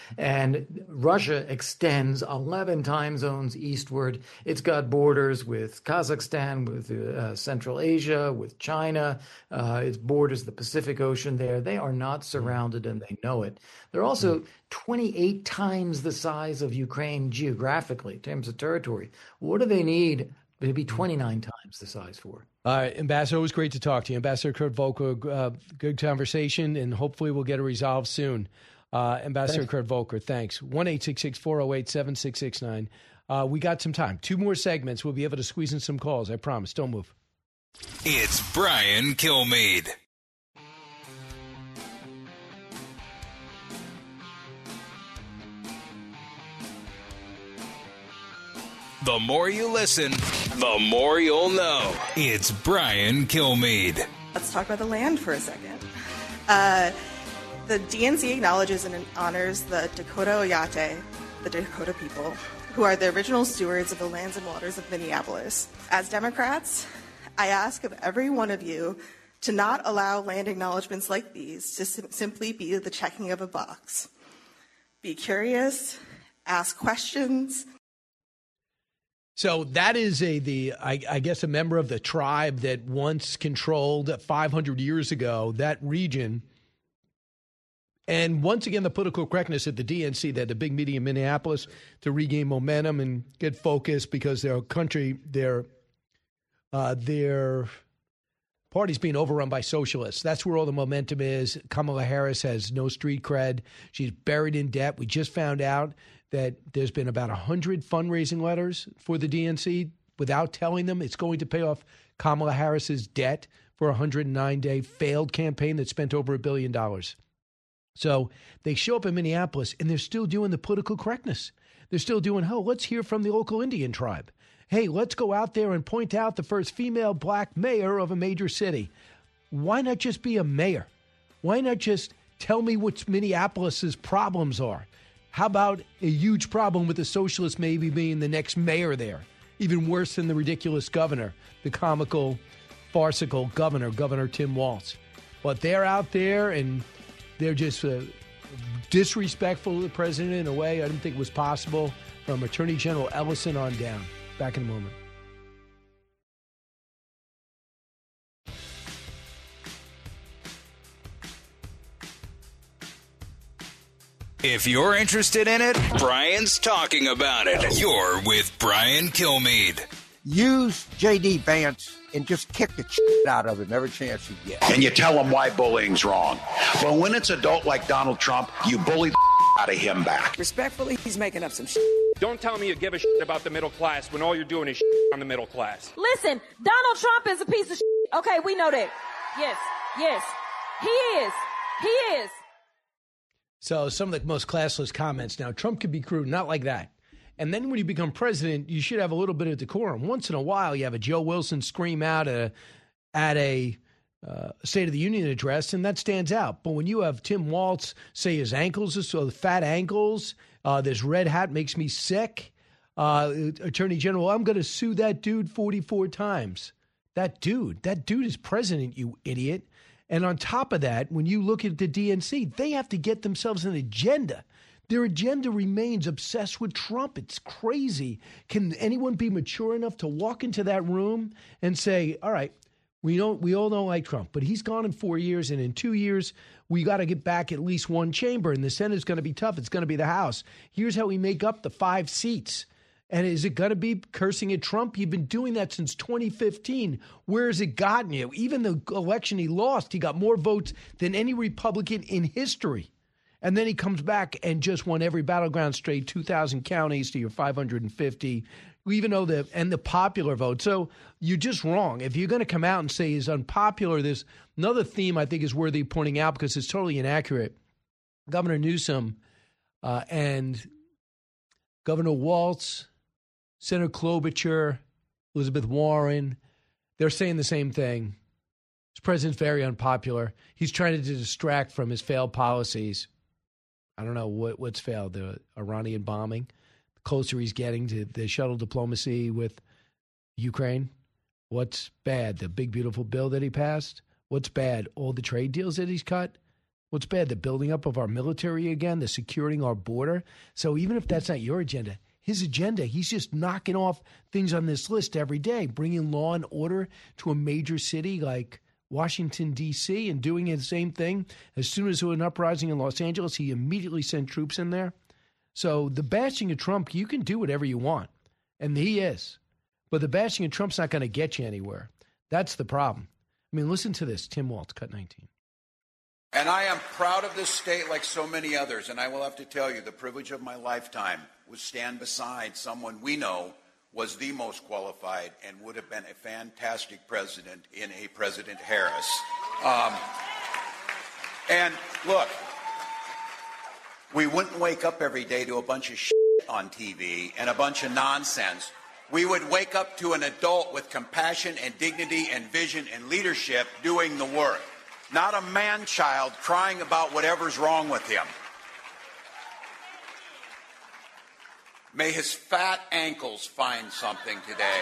And Russia extends eleven time zones eastward. It's got borders with Kazakhstan, with uh, Central Asia, with China. Uh, its borders the Pacific Ocean there. They are not surrounded, and they know it. They're also twenty-eight times the size of Ukraine geographically in terms of territory. What do they need? Maybe twenty-nine times the size for. All right, Ambassador, it was great to talk to you. Ambassador Kurt Volker, uh, good conversation, and hopefully we'll get it resolved soon. Uh, Ambassador thanks. Kurt Volker, thanks. one eight six six, four oh eight, seven six six nine. Uh, we got some time. Two more segments. We'll be able to squeeze in some calls. I promise. Don't move. It's Brian Kilmeade. The more you listen, the more you'll know. It's Brian Kilmeade. Let's talk about the land for a second. Uh, the D N C acknowledges and honors the Dakota Oyate, the Dakota people, who are the original stewards of the lands and waters of Minneapolis. As Democrats, I ask of every one of you to not allow land acknowledgments like these to sim- simply be the checking of a box. Be curious, ask questions. So that is a the I, I guess a member of the tribe that once controlled five hundred years ago that region. And once again, the political correctness at the D N C, they had a big meeting in Minneapolis to regain momentum and get focused because their country, their uh, their party's being overrun by socialists. That's where all the momentum is. Kamala Harris has no street cred. She's buried in debt. We just found out that there's been about one hundred fundraising letters for the D N C without telling them it's going to pay off Kamala Harris's debt for a one hundred nine day failed campaign that spent over a billion dollars. So they show up in Minneapolis, and they're still doing the political correctness. They're still doing, oh, let's hear from the local Indian tribe. Hey, let's go out there and point out the first female black mayor of a major city. Why not just be a mayor? Why not just tell me what Minneapolis's problems are? How about a huge problem with the socialists maybe being the next mayor there? Even worse than the ridiculous governor, the comical, farcical governor, Governor Tim Walz. But they're out there, and they're just uh, disrespectful to the president in a way I didn't think was possible, from Attorney General Ellison on down. Back in a moment. If you're interested in it, Brian's talking about it. You're with Brian Kilmeade. Use J D. Vance and just kick the shit out of him every chance you get. And you tell him why bullying's wrong. But when it's adult like Donald Trump, you bully the out of him back. Respectfully, he's making up some shit. Don't tell me you give a shit about the middle class when all you're doing is shit on the middle class. Listen, Donald Trump is a piece of shit. Okay, we know that. Yes, yes, he is. He is. So some of the most classless comments. Now, Trump could be crude, not like that. And then when you become president, you should have a little bit of decorum. Once in a while, you have a Joe Wilson scream out a, at a uh, State of the Union address, and that stands out. But when you have Tim Walz say his ankles are so fat ankles, uh, this red hat makes me sick, uh, Attorney General, I'm going to sue that dude forty-four times. That dude, that dude is president, you idiot. And on top of that, when you look at the D N C, they have to get themselves an agenda. Their agenda remains obsessed with Trump. It's crazy. Can anyone be mature enough to walk into that room and say, all right, we don't, we all don't like Trump, but he's gone in four years, and in two years, we got to get back at least one chamber, and the Senate's going to be tough. It's going to be the House. Here's how we make up the five seats. And is it going to be cursing at Trump? You've been doing that since twenty fifteen. Where has it gotten you? Even the election he lost, he got more votes than any Republican in history. And then he comes back and just won every battleground state, two thousand counties to your five hundred fifty, even though the, and the popular vote. So you're just wrong. If you're going to come out and say he's unpopular, there's another theme I think is worthy of pointing out because it's totally inaccurate. Governor Newsom uh, and Governor Walz, Senator Klobuchar, Elizabeth Warren, they're saying the same thing. This president's very unpopular. He's trying to distract from his failed policies. I don't know what, what's failed. The Iranian bombing, the closer he's getting to the shuttle diplomacy with Ukraine. What's bad? The big, beautiful bill that he passed? What's bad? All the trade deals that he's cut? What's bad? The building up of our military again, the securing our border. So even if that's not your agenda, his agenda, he's just knocking off things on this list every day, bringing law and order to a major city like Washington, D C, and doing the same thing. As soon as there was an uprising in Los Angeles, he immediately sent troops in there. So the bashing of Trump, you can do whatever you want, and he is. But the bashing of Trump's not going to get you anywhere. That's the problem. I mean, listen to this. Tim Walz, cut nineteen. And I am proud of this state like so many others, and I will have to tell you, the privilege of my lifetime was stand beside someone we know was the most qualified and would have been a fantastic president in a President Harris. Um, and look, we wouldn't wake up every day to a bunch of shit on T V and a bunch of nonsense. We would wake up to an adult with compassion and dignity and vision and leadership doing the work, not a man-child crying about whatever's wrong with him. May his fat ankles find something today.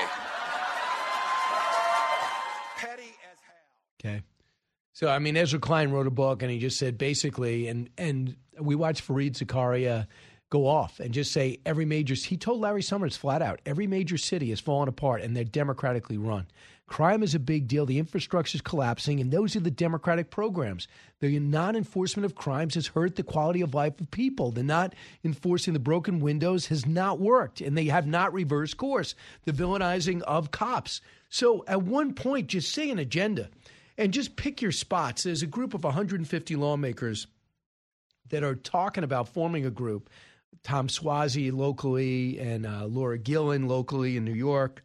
Petty as hell. Okay. So, I mean, Ezra Klein wrote a book, and he just said basically, and and we watched Fareed Zakaria go off and just say every major, he told Larry Summers flat out, every major city is falling apart, and they're democratically run. Crime is a big deal. The infrastructure is collapsing, and those are the Democratic programs. The non-enforcement of crimes has hurt the quality of life of people. The not enforcing the broken windows has not worked, and they have not reversed course. The villainizing of cops. So at one point, just say an agenda and just pick your spots. There's a group of one hundred fifty lawmakers that are talking about forming a group. Tom Suozzi locally and uh, Laura Gillen locally in New York.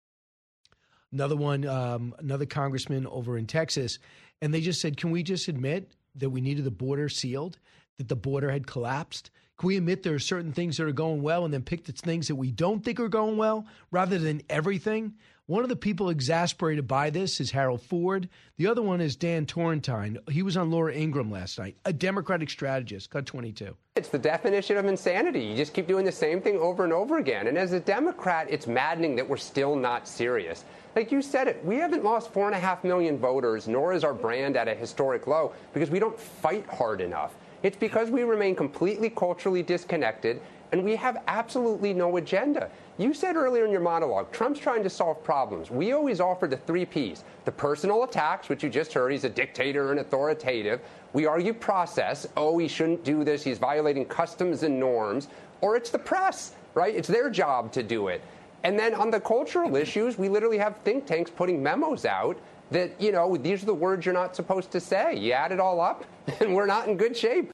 Another one, um, another congressman over in Texas. And they just said, can we just admit that we needed the border sealed, that the border had collapsed? Can we admit there are certain things that are going well and then pick the things that we don't think are going well rather than everything? One of the people exasperated by this is Harold Ford. The other one is Dan Torrentine. He was on Laura Ingraham last night, a Democratic strategist. Cut twenty-two. It's the definition of insanity. You just keep doing the same thing over and over again. And as a Democrat, it's maddening that we're still not serious. Like you said it, we haven't lost four and a half million voters, nor is our brand at a historic low, because we don't fight hard enough. It's because we remain completely culturally disconnected, and we have absolutely no agenda. You said earlier in your monologue, Trump's trying to solve problems. We always offer the three Ps. The personal attacks, which you just heard, he's a dictator and authoritative. We argue process. Oh, he shouldn't do this. He's violating customs and norms. Or it's the press, right? It's their job to do it. And then on the cultural issues, we literally have think tanks putting memos out that, you know, these are the words you're not supposed to say. You add it all up, and we're not in good shape.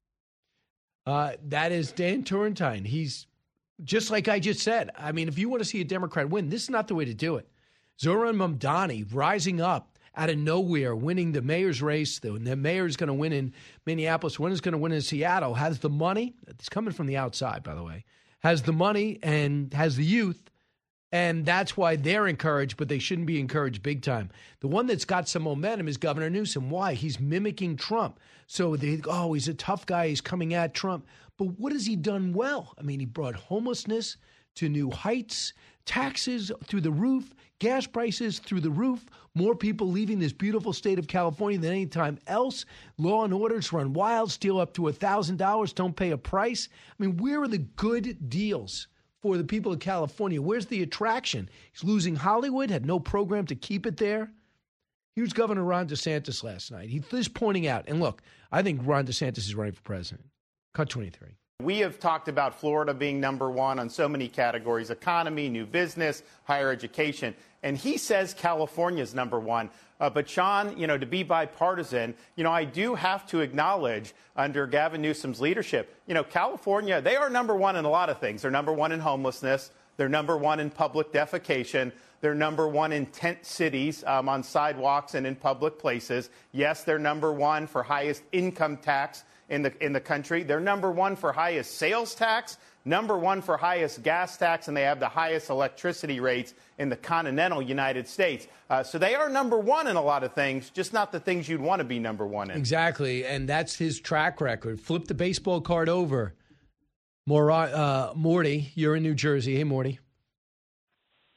Uh, that is Dan Torrentine. He's just like I just said. I mean, if you want to see a Democrat win, this is not the way to do it. Zohran Mamdani rising up out of nowhere, winning the mayor's race. The, the mayor is going to win in Minneapolis. One is going to win in Seattle. Has the money. It's coming from the outside, by the way. Has the money and has the youth. And that's why they're encouraged, but they shouldn't be encouraged big time. The one that's got some momentum is Governor Newsom. Why? He's mimicking Trump. So they think, oh, he's a tough guy. He's coming at Trump. But what has he done well? I mean, he brought homelessness to new heights, taxes through the roof, gas prices through the roof, more people leaving this beautiful state of California than any time else. Law and orders run wild, steal up to one thousand dollars, don't pay a price. I mean, where are the good deals for the people of California? Where's the attraction? He's losing Hollywood, had no program to keep it there. Here's Governor Ron DeSantis last night. He's pointing out, and look, I think Ron DeSantis is running for president. Cut twenty-three. We have talked about Florida being number one on so many categories: economy, new business, higher education. And he says California's number one. Uh, but, Sean, you know, to be bipartisan, you know, I do have to acknowledge under Gavin Newsom's leadership, you know, California, they are number one in a lot of things. They're number one in homelessness. They're number one in public defecation. They're number one in tent cities um, on sidewalks and in public places. Yes, they're number one for highest income tax in the in the country. They're number one for highest sales tax, number one for highest gas tax, and they have the highest electricity rates in the continental United States. Uh, so they are number one in a lot of things, just not the things you'd want to be number one in. Exactly, and that's his track record. Flip the baseball card over. More, uh, Morty, you're in New Jersey. Hey, Morty.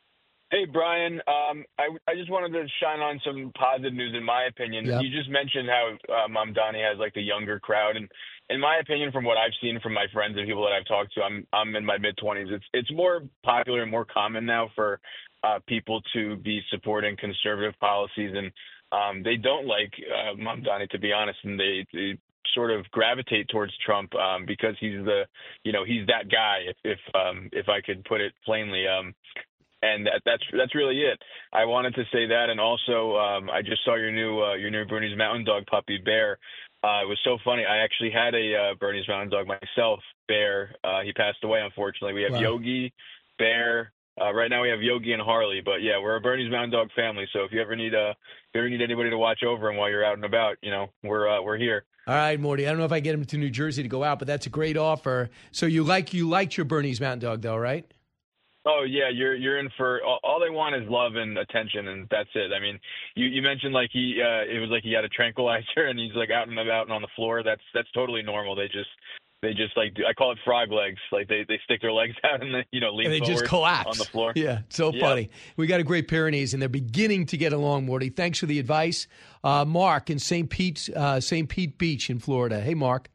Hey, Brian. Um, I, I just wanted to shine on some positive news, in my opinion. Yep. You just mentioned how uh, Mamdani has like the younger crowd, and in my opinion, from what I've seen from my friends and people that I've talked to, I'm I'm in my mid twenties. It's it's more popular and more common now for uh, people to be supporting conservative policies, and um, they don't like uh, Mamdani, to be honest, and they, they sort of gravitate towards Trump um, because he's the you know he's that guy. If if um, if I could put it plainly. Um, And that, that's that's really it. I wanted to say that, and also um, I just saw your new uh, your new Bernese Mountain Dog puppy Bear. Uh, it was so funny. I actually had a uh, Bernese Mountain Dog myself, Bear. Uh, he passed away, unfortunately. We have Wow. Yogi, Bear. Uh, right now we have Yogi and Harley, but yeah, we're a Bernese Mountain Dog family. So if you ever need uh, if you ever need anybody to watch over him while you're out and about, you know, we're uh, we're here. All right, Morty. I don't know if I get him to New Jersey to go out, but that's a great offer. So you like you liked your Bernese Mountain Dog, though, right? Oh yeah, you're you're in for all, all they want is love and attention, and that's it. I mean, you, you mentioned like he uh, it was like he had a tranquilizer and he's like out and about and on the floor. That's that's totally normal. They just they just like I call it frog legs. Like they, they stick their legs out and they you know lean And they forward just collapse on the floor. Yeah, so Yeah. funny. We got a great Pyrenees, and they're beginning to get along, Morty. Thanks for the advice, uh, Mark in Saint Pete, uh, Saint Pete Beach in Florida. Hey, Mark.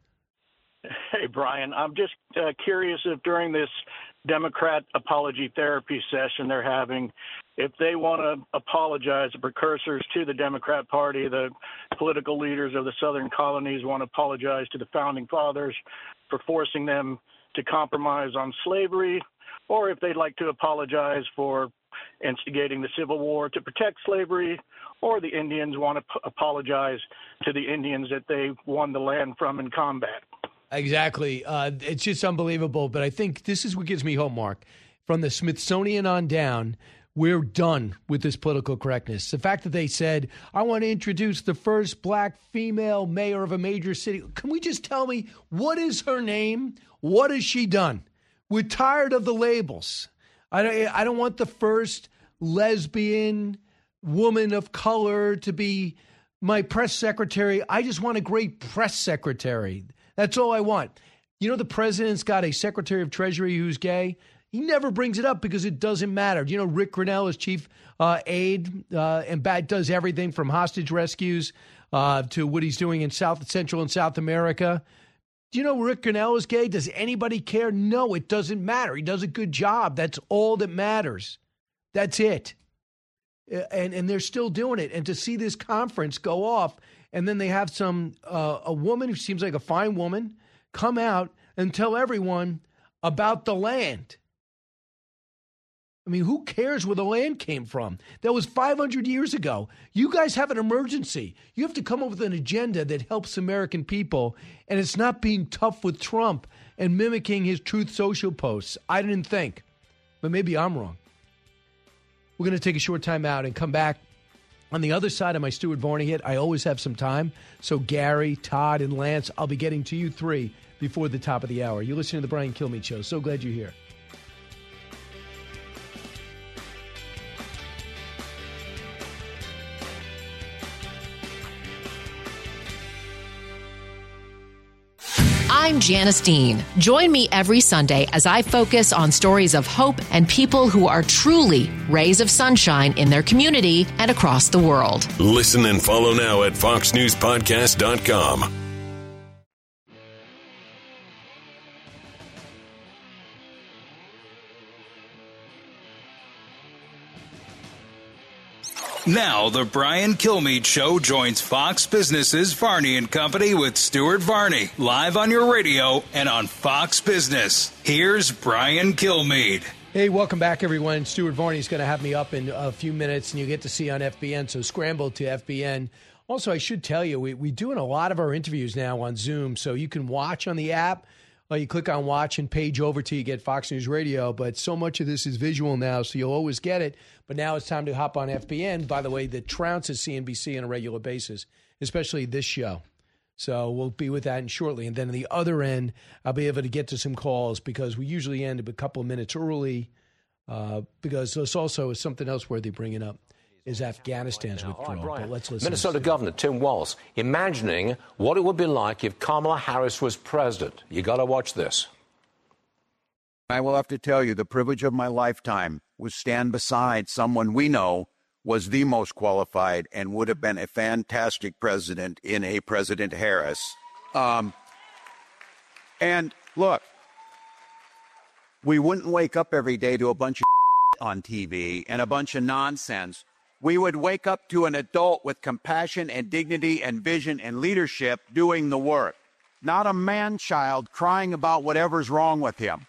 Hey, Brian. I'm just uh, curious if during this Democrat apology therapy session they're having, if they want to apologize, the precursors to the Democrat Party, the political leaders of the southern colonies want to apologize to the founding fathers for forcing them to compromise on slavery, or if they'd like to apologize for instigating the Civil War to protect slavery, or the Indians want to p- apologize to the Indians that they won the land from in combat. Exactly. Uh, it's just unbelievable. But I think this is what gives me hope, Mark. From the Smithsonian on down, we're done with this political correctness. The fact that they said, I want to introduce the first black female mayor of a major city. Can we just tell me, what is her name? What has she done? We're tired of the labels. I don't, I don't want the first lesbian woman of color to be my press secretary. I just want a great press secretary. That's all I want. You know, the president's got a secretary of Treasury who's gay. He never brings it up because it doesn't matter. You know, Rick Grinnell is chief uh, aide uh, and Bat does everything from hostage rescues uh, to what he's doing in South Central and South America. Do you know Rick Grinnell is gay? Does anybody care? No, it doesn't matter. He does a good job. That's all that matters. That's it. And and they're still doing it. And to see this conference go off, and then they have some uh, a woman who seems like a fine woman come out and tell everyone about the land. I mean, who cares where the land came from? That was five hundred years ago. You guys have an emergency. You have to come up with an agenda that helps American people, and it's not being tough with Trump and mimicking his Truth Social posts. I didn't think, but maybe I'm wrong. We're going to take a short time out and come back. On the other side of my Stuart Varney hit, I always have some time. So Gary, Todd, and Lance, I'll be getting to you three before the top of the hour. You're listening to The Brian Kilmeade Show. So glad you're here. I'm Janice Dean. Join me every Sunday as I focus on stories of hope and people who are truly rays of sunshine in their community and across the world. Listen and follow now at fox news podcast dot com. Now, the Brian Kilmeade Show joins Fox Business's Varney and Company with Stuart Varney, live on your radio and on Fox Business. Here's Brian Kilmeade. Hey, welcome back, everyone. Stuart Varney's going to have me up in a few minutes, and you get to see on F B N, so scramble to F B N. Also, I should tell you, we, we're doing a lot of our interviews now on Zoom, so you can watch on the app. Or you click on watch and page over till you get Fox News Radio. But so much of this is visual now, so you'll always get it. But now it's time to hop on F B N, by the way, that trounces C N B C on a regular basis, especially this show. So we'll be with that shortly. And then on the other end, I'll be able to get to some calls because we usually end a couple of minutes early uh, because this also is something else worthy bringing up. Is Afghanistan's withdrawal. Right, but let's listen. Minnesota Governor Tim Walz imagining what it would be like if Kamala Harris was president. You got to watch this. I will have to tell you, the privilege of my lifetime was stand beside someone we know was the most qualified and would have been a fantastic president in a President Harris. Um, and look, we wouldn't wake up every day to a bunch of on T V and a bunch of nonsense. We would wake up to an adult with compassion and dignity and vision and leadership doing the work, not a man-child crying about whatever's wrong with him.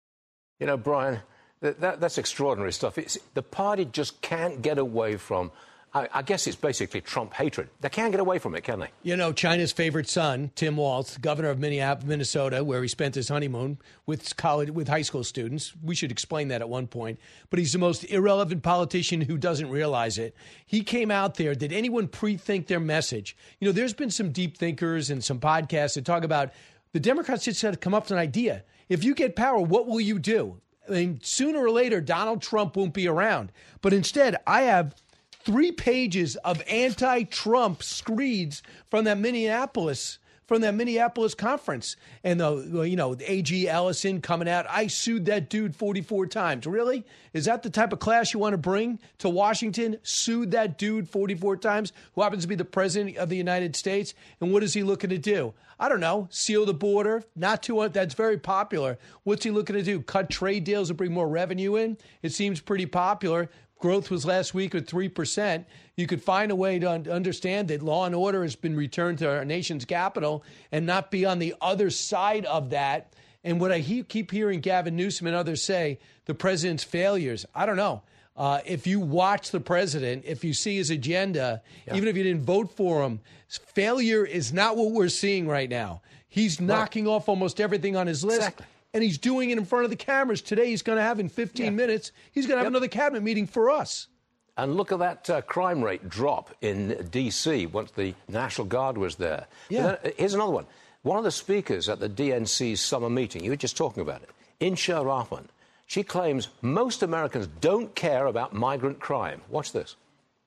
You know, Brian, that, that, that's extraordinary stuff. It's, the party just can't get away from, I, I guess it's basically Trump hatred. They can't get away from it, can they? You know, China's favorite son, Tim Walz, governor of Minnesota, where he spent his honeymoon with college, with high school students. We should explain that at one point. But he's the most irrelevant politician who doesn't realize it. He came out there. Did anyone pre-think their message? You know, there's been some deep thinkers and some podcasts that talk about the Democrats just had to come up with an idea. If you get power, what will you do? I mean, sooner or later, Donald Trump won't be around. But instead, I have three pages of anti-Trump screeds from that Minneapolis, from that Minneapolis conference. And, the, you know, A G Ellison coming out, I sued that dude forty-four times. Really? Is that the type of class you want to bring to Washington? Sued that dude forty-four times, who happens to be the president of the United States? And what is he looking to do? I don't know. Seal the border? Not too, that's very popular. What's he looking to do? Cut trade deals and bring more revenue in? It seems pretty popular. Growth was last week at three percent. You could find a way to understand that law and order has been returned to our nation's capital and not be on the other side of that. And what I he- keep hearing Gavin Newsom and others say, the president's failures. I don't know. Uh, if you watch the president, if you see his agenda, yeah. even if you didn't vote for him, failure is not what we're seeing right now. He's knocking right. off almost everything on his list. Exactly. And he's doing it in front of the cameras. Today he's going to have in fifteen yeah. minutes, he's going to have yep. another cabinet meeting for us. And look at that uh, crime rate drop in D C once the National Guard was there. Yeah. Then, here's another one. One of the speakers at the D N C's summer meeting, you were just talking about it, Insha Rahman, she claims most Americans don't care about migrant crime. Watch this.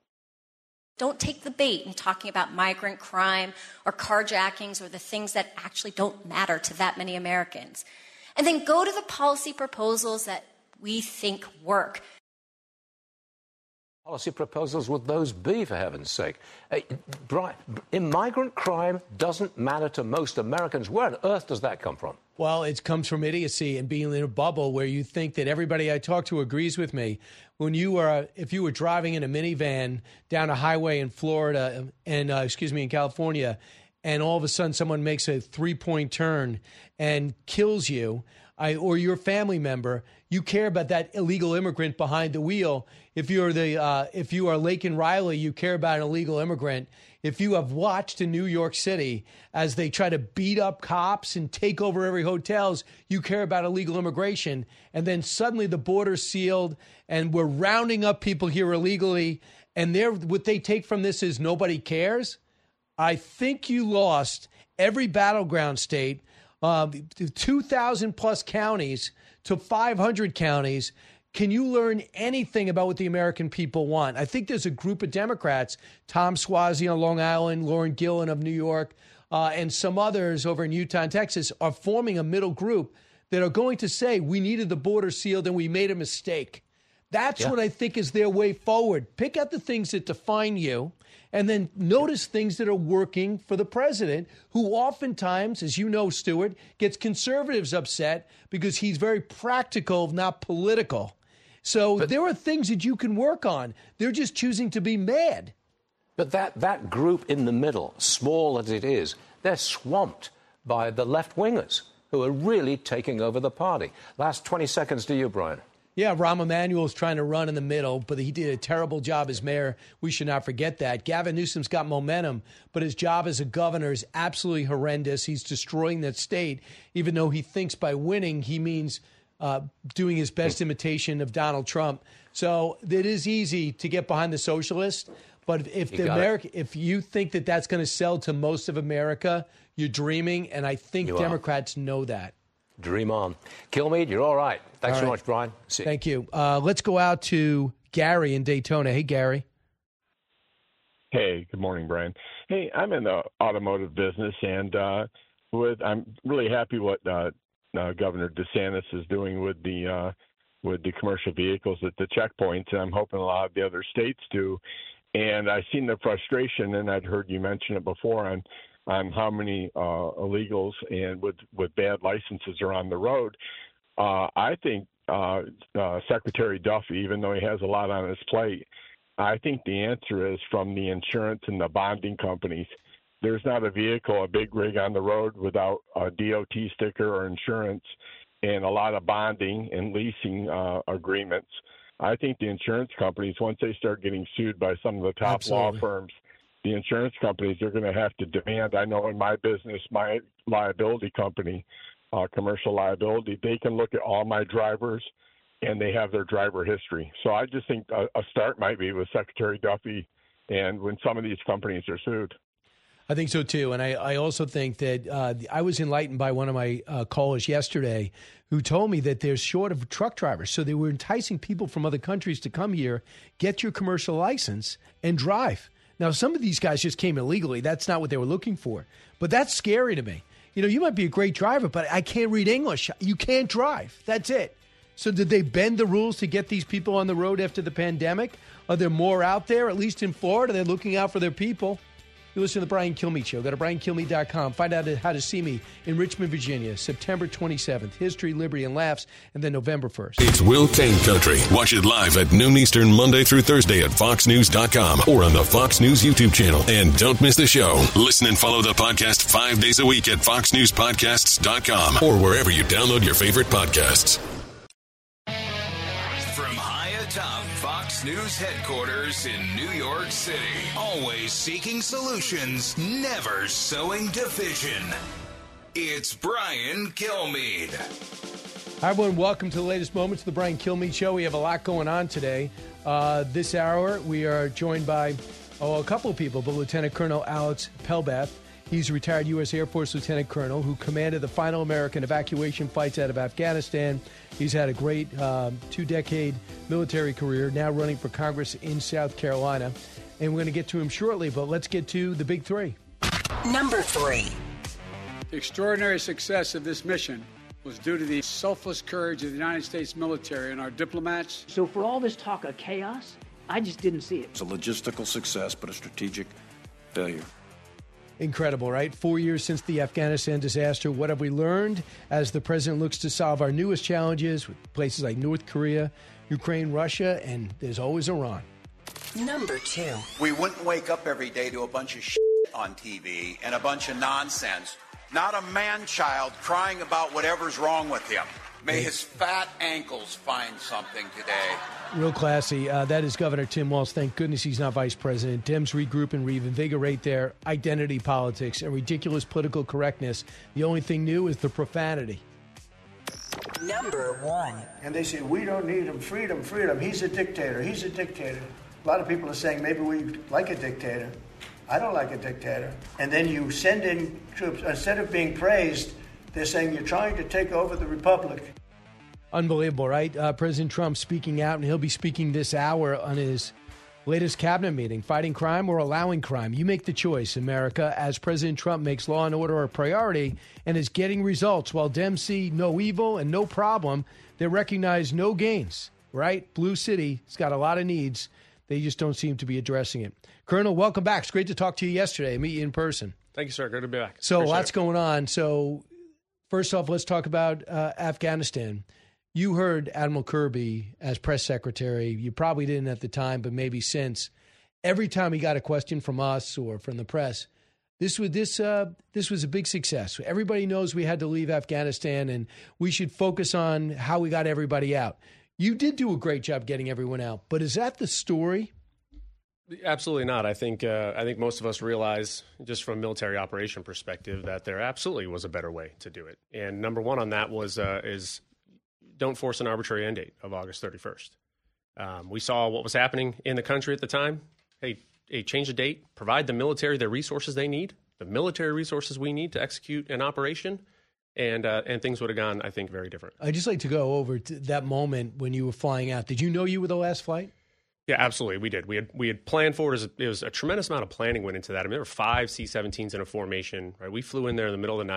Don't take the bait in talking about migrant crime or carjackings or the things that actually don't matter to that many Americans. And then go to the policy proposals that we think work. Policy proposals would those be, for heaven's sake? Uh, Brian, migrant crime doesn't matter to most Americans. Where on earth does that come from? Well, it comes from idiocy and being in a bubble where you think that everybody I talk to agrees with me. When you are, if you were driving in a minivan down a highway in Florida and, uh, excuse me, in California, and all of a sudden someone makes a three-point turn and kills you, I, or your family member, you care about that illegal immigrant behind the wheel. If you're the, uh, if you are Laken Riley, you care about an illegal immigrant. If you have watched in New York City as they try to beat up cops and take over every hotels, you care about illegal immigration. And then suddenly the border's sealed and we're rounding up people here illegally. And they're, what they take from this is nobody cares. I think you lost every battleground state, uh, two thousand plus counties to five hundred counties. Can you learn anything about what the American people want? I think there's a group of Democrats, Tom Suozzi on Long Island, Lauren Gillen of New York, uh, and some others over in Utah and Texas are forming a middle group that are going to say we needed the border sealed and we made a mistake. That's yeah. what I think is their way forward. Pick out the things that define you and then notice things that are working for the president, who oftentimes, as you know, Stuart, gets conservatives upset because he's very practical, not political. So but, there are things that you can work on. They're just choosing to be mad. But that, that group in the middle, small as it is, they're swamped by the left-wingers who are really taking over the party. Last twenty seconds to you, Brian. Yeah, Rahm Emanuel's trying to run in the middle, but he did a terrible job as mayor. We should not forget that. Gavin Newsom's got momentum, but his job as a governor is absolutely horrendous. He's destroying that state, even though he thinks by winning he means uh, doing his best imitation of Donald Trump. So it is easy to get behind the socialist, but if the America, if you think that that's going to sell to most of America, you're dreaming, and I think you Democrats are. know that. Dream on. Kilmeade, you're all right. Thanks all so right. much, Brian. See you. Thank you. Uh, let's go out to Gary in Daytona. Hey, Gary. Hey, good morning, Brian. Hey, I'm in the automotive business, and uh, with I'm really happy what uh, uh, Governor DeSantis is doing with the uh, with the commercial vehicles at the checkpoints, and I'm hoping a lot of the other states do. And I've seen the frustration, and I'd heard you mention it before, on on how many uh, illegals and with, with bad licenses are on the road. Uh, I think uh, uh, Secretary Duffy, even though he has a lot on his plate, I think the answer is from the insurance and the bonding companies. There's not a vehicle, a big rig on the road without a D O T sticker or insurance, and a lot of bonding and leasing uh, agreements. I think the insurance companies, once they start getting sued by some of the top Absolutely. law firms, the insurance companies are going to have to demand. I know in my business, my liability company, uh, commercial liability, they can look at all my drivers and they have their driver history. So I just think a, a start might be with Secretary Duffy and when some of these companies are sued. I think so, too. And I, I also think that uh, I was enlightened by one of my uh, callers yesterday who told me that they're short of truck drivers. So they were enticing people from other countries to come here, get your commercial license, and drive. Now, some of these guys just came illegally. That's not what they were looking for. But that's scary to me. You know, you might be a great driver, but I can't read English. You can't drive. That's it. So did they bend the rules to get these people on the road after the pandemic? Are there more out there, at least in Florida? They're looking out for their people. You listen to the Brian Kilmeade Show. Go to brian kilmeade dot com. Find out how to see me in Richmond, Virginia, September twenty-seventh. History, Liberty, and Laughs, and then November first. It's Will Kane Country. Watch it live at noon Eastern, Monday through Thursday at fox news dot com or on the Fox News YouTube channel. And don't miss the show. Listen and follow the podcast five days a week at fox news podcasts dot com or wherever you download your favorite podcasts. From high atop Fox News headquarters in New York City, always seeking solutions, never sowing division. It's Brian Kilmeade. Hi, everyone. Welcome to the latest moments of the Brian Kilmeade Show. We have a lot going on today. Uh, this hour, we are joined by oh, a couple of people, but Lieutenant Colonel Alex Pelbath. He's a retired U S Air Force Lieutenant Colonel who commanded the final American evacuation flights out of Afghanistan. He's had a great um, two-decade military career, now running for Congress in South Carolina. And we're going to get to him shortly, but let's get to the big three. Number three. The extraordinary success of this mission was due to the selfless courage of the United States military and our diplomats. So for all this talk of chaos, I just didn't see it. It's a logistical success, but a strategic failure. Incredible, right? Four years since the Afghanistan disaster. What have we learned as the president looks to solve our newest challenges with places like North Korea, Ukraine, Russia, and there's always Iran? Number two. We wouldn't wake up every day to a bunch of shit on T V and a bunch of nonsense. Not a man-child crying about whatever's wrong with him. May his fat ankles find something today. Real classy. Uh, that is Governor Tim Walz. Thank goodness he's not vice president. Dems regroup and reinvigorate their identity politics and ridiculous political correctness. The only thing new is the profanity. Number one. And they say, we don't need him. Freedom, freedom. He's a dictator. He's a dictator. A lot of people are saying maybe we like a dictator. I don't like a dictator. And then you send in troops. Instead of being praised, they're saying you're trying to take over the republic. Unbelievable, right? Uh, President Trump speaking out, and he'll be speaking this hour on his latest cabinet meeting, fighting crime or allowing crime. You make the choice, America, as President Trump makes law and order a priority and is getting results. While Dems see no evil and no problem, they recognize no gains, right? Blue City has got a lot of needs. They just don't seem to be addressing it. Colonel, welcome back. It's great to talk to you yesterday, meet you in person. Thank you, sir. Good to be back. So Appreciate lots it. going on. So first off, let's talk about uh, Afghanistan. You heard Admiral Kirby as press secretary. You probably didn't at the time, but maybe since. Every time he got a question from us or from the press, this was this uh, this was a big success. Everybody knows we had to leave Afghanistan, and we should focus on how we got everybody out. You did do a great job getting everyone out, but is that the story? Absolutely not. I think uh, I think most of us realize, just from a military operation perspective, that there absolutely was a better way to do it. And number one on that was uh, is don't force an arbitrary end date of August thirty-first. Um, we saw what was happening in the country at the time. Hey, hey, change the date, provide the military the resources they need, the military resources we need to execute an operation, and uh, and things would have gone, I think, very different. I'd just like to go over to that moment when you were flying out. Did you know you were the last flight? Yeah, absolutely. We did. We had we had planned for it. It was a tremendous amount of planning went into that. I mean, there were five C seventeens in a formation. Right, we flew in there in the middle of the night,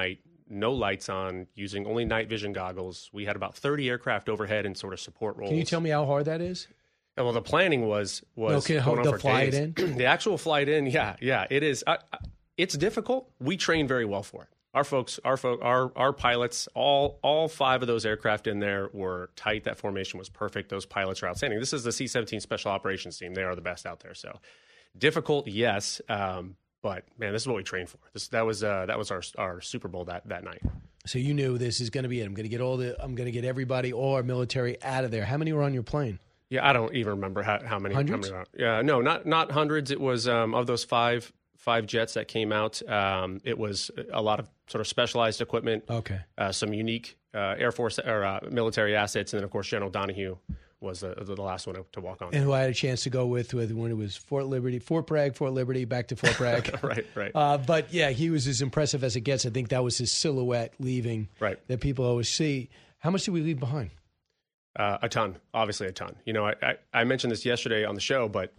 no lights on, using only night vision goggles. We had about thirty aircraft overhead in sort of support roles. Can you tell me how hard that is? Yeah, well, the planning was was Okay, going on the for flight days. in? The actual flight in, yeah, yeah, it is. I, I, it's difficult. We train very well for it. Our folks, our fo- our our pilots, all all five of those aircraft in there were tight. That formation was perfect. Those pilots are outstanding. This is the C seventeen Special Operations Team. They are the best out there. So difficult, yes, um, but man, this is what we trained for. This that was uh, that was our our Super Bowl that that night. So you knew this is going to be it. I'm going to get all the. I'm going to get everybody, all our military, out of there. How many were on your plane? Yeah, I don't even remember how, how many. Hundreds? How many, yeah, no, not not hundreds. It was um, of those five. Five jets that came out. Um, it was a lot of sort of specialized equipment. Okay. Uh, some unique uh, Air Force or uh, military assets, and then of course General Donahue was the, the last one to, to walk on. And who I had a chance to go with, with when it was Fort Liberty, Fort Bragg, Fort Liberty, back to Fort Bragg. right, right. Uh, but yeah, he was as impressive as it gets. I think that was his silhouette leaving. Right. That people always see. How much did we leave behind? Uh, a ton, obviously a ton. You know, I, I, I mentioned this yesterday on the show, but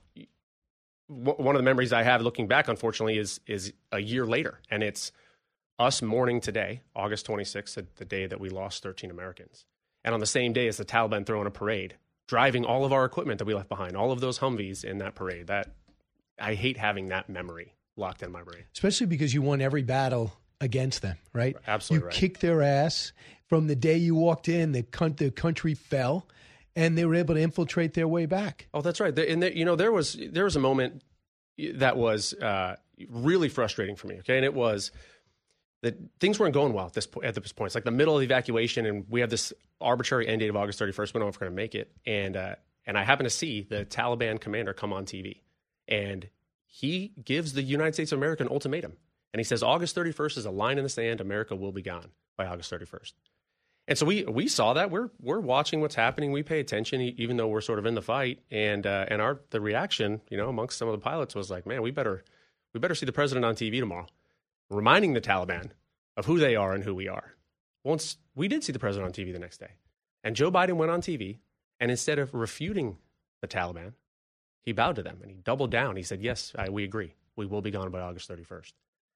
one of the memories I have looking back, unfortunately, is is a year later, and it's us mourning today, August twenty-sixth, the day that we lost thirteen Americans. And on the same day as the Taliban throwing a parade, driving all of our equipment that we left behind, all of those Humvees in that parade. That I hate having that memory locked in my brain. Especially because you won every battle against them, right? Absolutely you right. kicked their ass. From the day you walked in, the, con- the country fell, and they were able to infiltrate their way back. Oh, that's right. And there, you know, there was there was a moment that was uh, really frustrating for me. Okay, and it was that things weren't going well at this point. At this point, it's like the middle of the evacuation, and we have this arbitrary end date of August thirty-first. We don't know if we're going to make it, and uh, and I happen to see the Taliban commander come on T V, and he gives the United States of America an ultimatum, and he says August thirty-first is a line in the sand. America will be gone by August thirty-first. And so we we saw that. We're we're watching what's happening. We pay attention, even though we're sort of in the fight. And uh, and our the reaction, you know, amongst some of the pilots was like, man, we better we better see the president on T V tomorrow, reminding the Taliban of who they are and who we are. Once we did see the president on T V the next day, and Joe Biden went on T V, and instead of refuting the Taliban, he bowed to them and he doubled down. He said, yes, I, we agree. We will be gone by August thirty-first.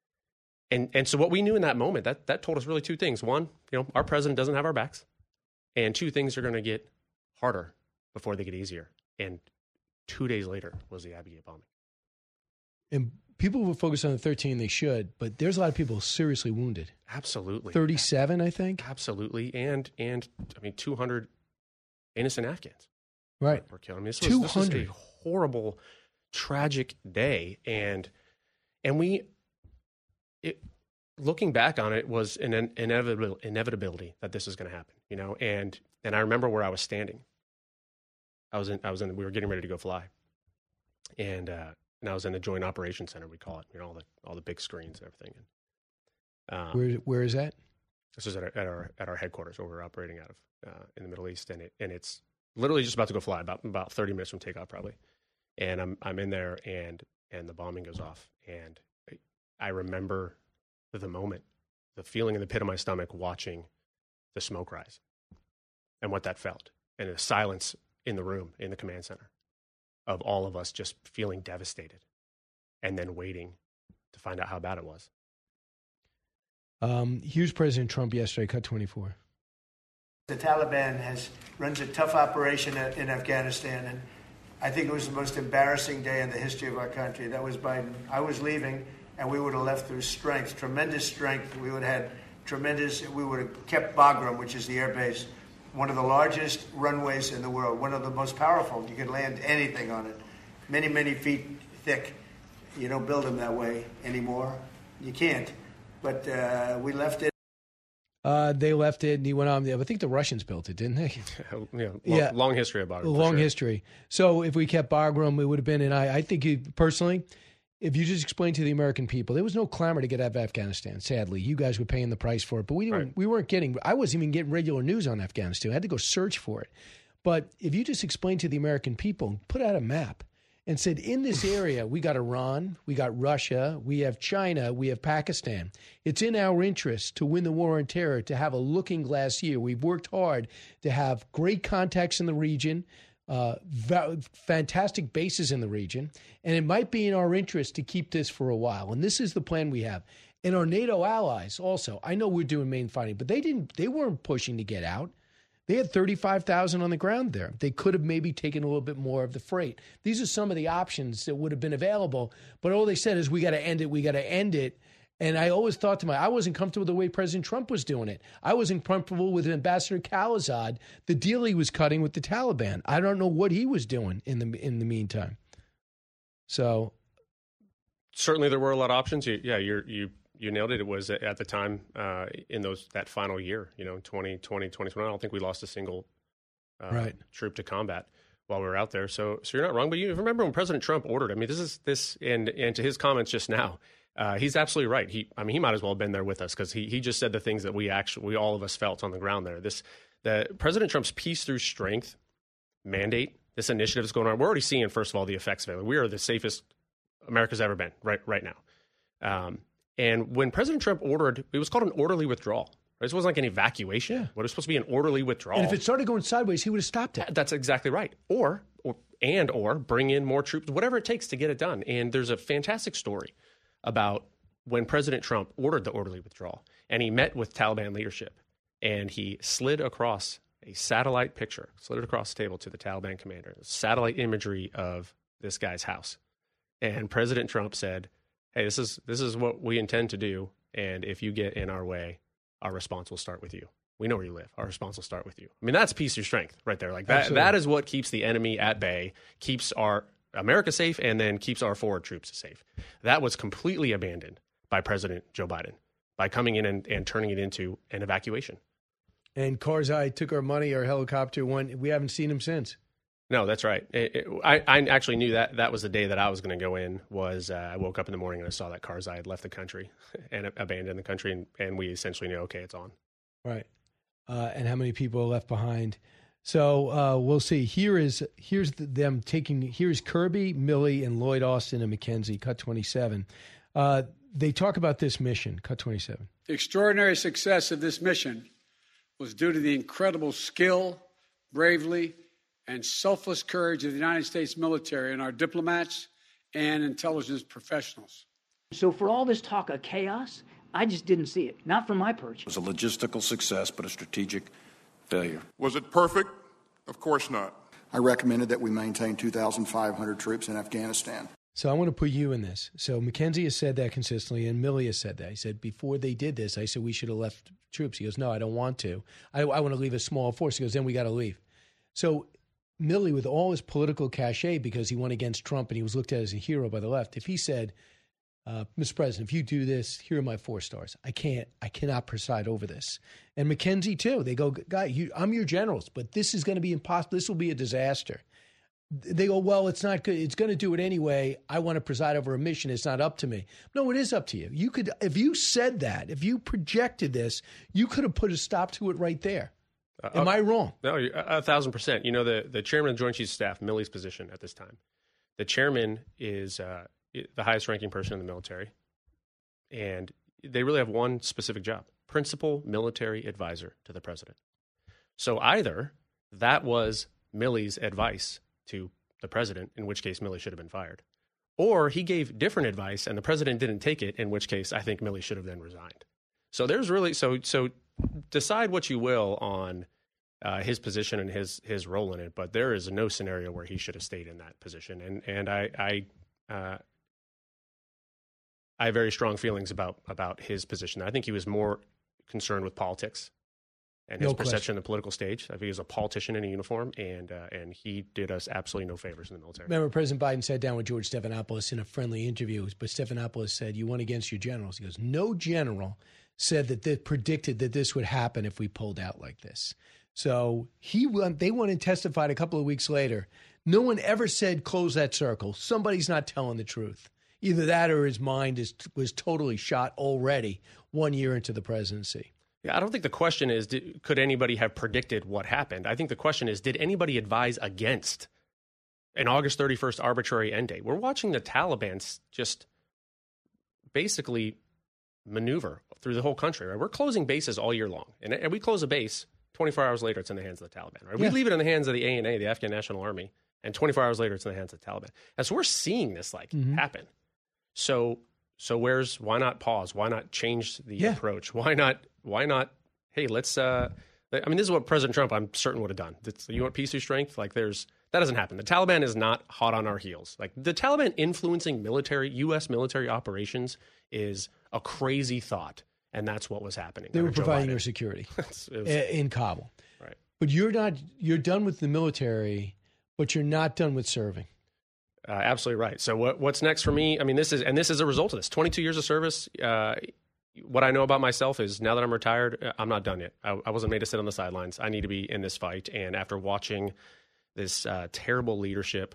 And and so what we knew in that moment, that, that told us really two things. One, you know, our president doesn't have our backs. And two, things are going to get harder before they get easier. And two days later was the Abbey Gate bombing. And people will focus on the thirteen, they should, but there's a lot of people seriously wounded. Absolutely. thirty-seven, I think. Absolutely. And, and I mean, two hundred innocent Afghans. Right. Were killed. I mean, this was, this was a two hundred. horrible, tragic day. And, and we... It, looking back on it was an inevitable inevitability that this is going to happen, you know. And and I remember where I was standing. I was in. I was in. We were getting ready to go fly, and uh, and I was in the Joint Operations Center. We call it, you know, all the all the big screens and everything. And, um, Where where is that? This is at our at our, at our headquarters, where we're operating out of uh, in the Middle East, and it and it's literally just about to go fly, about about thirty minutes from takeoff, probably. And I'm I'm in there, and and the bombing goes off, and I remember the moment, the feeling in the pit of my stomach watching the smoke rise and what that felt, and the silence in the room, in the command center, of all of us just feeling devastated and then waiting to find out how bad it was. Um, here's President Trump yesterday, cut twenty-four. The Taliban has runs a tough operation in Afghanistan, and I think it was the most embarrassing day in the history of our country. That was Biden. I was leaving, and we would have left through strength, tremendous strength. We would have had tremendous, we would have kept Bagram, which is the air base, one of the largest runways in the world, one of the most powerful. You could land anything on it, many, many feet thick. You don't build them that way anymore. You can't. But uh, we left it. Uh, they left it, and he went on. I think the Russians built it, didn't they? yeah, long, yeah, long history of Bagram. Long sure. history. So if we kept Bagram, it would have been. And I, I think you, personally, if you just explain to the American people, there was no clamor to get out of Afghanistan. Sadly, you guys were paying the price for it, but we didn't. Right. We weren't getting. I wasn't even getting regular news on Afghanistan. I had to go search for it. But if you just explain to the American people, put out a map, and said, in this area, we got Iran, we got Russia, we have China, we have Pakistan. It's in our interest to win the war on terror, to have a looking glass year. We've worked hard to have great contacts in the region, uh, va- fantastic bases in the region, and it might be in our interest to keep this for a while. And this is the plan we have. And our NATO allies also, I know we're doing main fighting, but they didn't. They weren't pushing to get out. They had thirty-five thousand on the ground there. They could have maybe taken a little bit more of the freight. These are some of the options that would have been available. But all they said is, we got to end it. We got to end it. And I always thought to myself, I wasn't comfortable with the way President Trump was doing it. I wasn't comfortable with Ambassador Khalilzad, the deal he was cutting with the Taliban. I don't know what he was doing in the in the meantime. So certainly there were a lot of options. You, yeah, you're, you you nailed it. It was at the time uh, in those that final year, you know, twenty twenty, twenty twenty-one. I don't think we lost a single uh, right. troop to combat while we were out there. So so you're not wrong. But you remember when President Trump ordered, I mean, this is this and and to his comments just now, uh, he's absolutely right. He I mean, he might as well have been there with us, because he he just said the things that we actually, we all of us felt on the ground there. This the President Trump's peace through strength mandate, this initiative is going on. We're already seeing, first of all, the effects of it. We are the safest America's ever been right right now. Um, and when President Trump ordered, it was called an orderly withdrawal. Right? This wasn't like an evacuation. Yeah. What was supposed to be an orderly withdrawal. And if it started going sideways, he would have stopped it. That's exactly right. Or, or and or bring in more troops, whatever it takes to get it done. And there's a fantastic story about when President Trump ordered the orderly withdrawal, and he met with Taliban leadership, and he slid across a satellite picture, slid it across the table to the Taliban commander, satellite imagery of this guy's house. And President Trump said, hey, this is this is what we intend to do, and if you get in our way, our response will start with you. We know where you live. Our response will start with you. I mean, that's peace through strength right there. Like that, Absolutely. that is what keeps the enemy at bay, keeps our America safe, and then keeps our forward troops safe. That was completely abandoned by President Joe Biden by coming in and, and turning it into an evacuation. And Karzai took our money, our helicopter went. We haven't seen him since. No, that's right. It, it, I, I actually knew that that was the day that I was going to go in. Was uh, I woke up in the morning and I saw that Karzai had left the country and abandoned the country, and, and we essentially knew, okay, it's on. Right. Uh, and how many people are left behind? So uh, we'll see. Here is here's the, them taking. Here's Kirby, Milley, and Lloyd Austin and McKenzie. Cut twenty-seven. Uh, they talk about this mission. Cut twenty-seven. The extraordinary success of this mission was due to the incredible skill, bravery, and selfless courage of the United States military and our diplomats and intelligence professionals. So for all this talk of chaos, I just didn't see it. Not from my perch. It was a logistical success, but a strategic failure. Was it perfect? Of course not. I recommended that we maintain two thousand five hundred troops in Afghanistan. So I want to put you in this. So McKenzie has said that consistently, and Milley has said that. He said, before they did this, I said we should have left troops. He goes, no, I don't want to. I, I want to leave a small force. He goes, then we got to leave. So Milley, with all his political cachet, because he went against Trump and he was looked at as a hero by the left, if he said, uh, Mister President, if you do this, here are my four stars. I can't, I cannot preside over this. And McKenzie, too. They go, guy, you, I'm your generals, but this is going to be impossible. This will be a disaster. They go, well, it's not good. It's going to do it anyway. I want to preside over a mission. It's not up to me. No, it is up to you. You could, if you said that, if you projected this, you could have put a stop to it right there. Uh, Am I wrong? No, a, a thousand percent. You know, the, the chairman of the Joint Chiefs of Staff, Milley's position at this time, the chairman is uh, the highest ranking person in the military, and they really have one specific job: principal military advisor to the president. So either that was Milley's advice to the president, in which case Milley should have been fired, or he gave different advice and the president didn't take it, in which case I think Milley should have then resigned. So there's really so so decide what you will on uh, his position and his his role in it, but there is no scenario where he should have stayed in that position. And and I I uh, I have very strong feelings about about his position. I think he was more concerned with politics and his No perception question. on the political stage. I think he was a politician in a uniform, and uh, and he did us absolutely no favors in the military. Remember, President Biden sat down with George Stephanopoulos in a friendly interview, but Stephanopoulos said, you went against your generals. He goes, no general said that they predicted that this would happen if we pulled out like this. So he went, they went and testified a couple of weeks later. No one ever said, close that circle. Somebody's not telling the truth. Either that or his mind is was totally shot already one year into the presidency. Yeah, I don't think the question is, did, could anybody have predicted what happened? I think the question is, did anybody advise against an August thirty-first arbitrary end date? We're watching the Taliban just basically maneuver through the whole country. Right? We're closing bases all year long. And, and we close a base, twenty-four hours later, it's in the hands of the Taliban. Right? Yeah. We leave it in the hands of the A N A, the Afghan National Army, and twenty-four hours later, it's in the hands of the Taliban. And so we're seeing this like Mhm. happen. So So where's why not pause? Why not change the Yeah. approach? Why not? Why not? Hey, let's. Uh, I mean, this is what President Trump, I'm certain, would have done. It's, you want peace through strength? Like, there's that doesn't happen. The Taliban is not hot on our heels. Like, the Taliban influencing military, U S military operations is a crazy thought, and that's what was happening. They were under Joe providing Biden. your security It was- in Kabul. Right. But you're not. You're done with the military, but you're not done with serving. Uh, absolutely right. So what, what's next for me? I mean, this is and this is a result of this. twenty-two years of service. Uh, what I know about myself is now that I'm retired, uh, I'm not done yet. I, I wasn't made to sit on the sidelines. I need to be in this fight. And after watching this uh, terrible leadership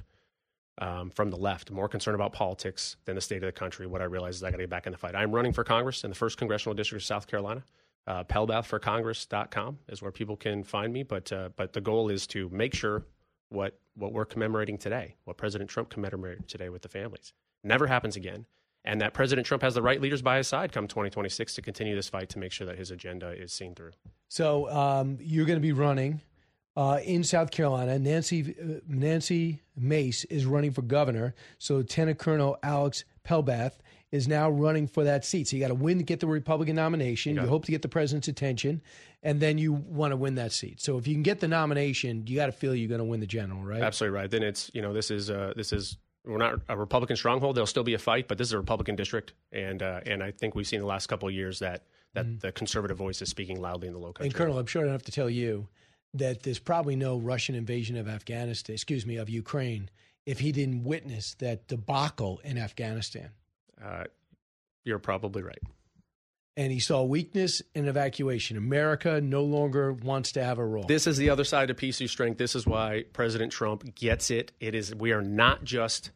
um, from the left, more concerned about politics than the state of the country, what I realize is I got to get back in the fight. I'm running for Congress in the first congressional district of South Carolina. Uh, Pelbath for Congress dot com is where people can find me. But uh, but the goal is to make sure what what we're commemorating today, what President Trump commemorated today with the families, never happens again. And that President Trump has the right leaders by his side come twenty twenty-six to continue this fight to make sure that his agenda is seen through. So um, you're going to be running uh, in South Carolina. Nancy uh, Nancy Mace is running for governor. So Lieutenant Colonel Alex Pelbath is now running for that seat. So you got to win to get the Republican nomination. You, you hope to get the president's attention, and then you want to win that seat. So if you can get the nomination, you got to feel you're going to win the general, right? Absolutely right. Then it's you know this is uh, this is. We're not a Republican stronghold. There'll still be a fight, but this is a Republican district, and uh, and I think we've seen in the last couple of years that that mm-hmm. the conservative voice is speaking loudly in the low country. And Colonel, I'm sure I don't have to tell you that there's probably no Russian invasion of Afghanistan, excuse me, of Ukraine, if he didn't witness that debacle in Afghanistan. Uh, you're probably right. And he saw weakness in evacuation. America no longer wants to have a role. This is the other side of peace through strength. This is why President Trump gets it. It is we are not just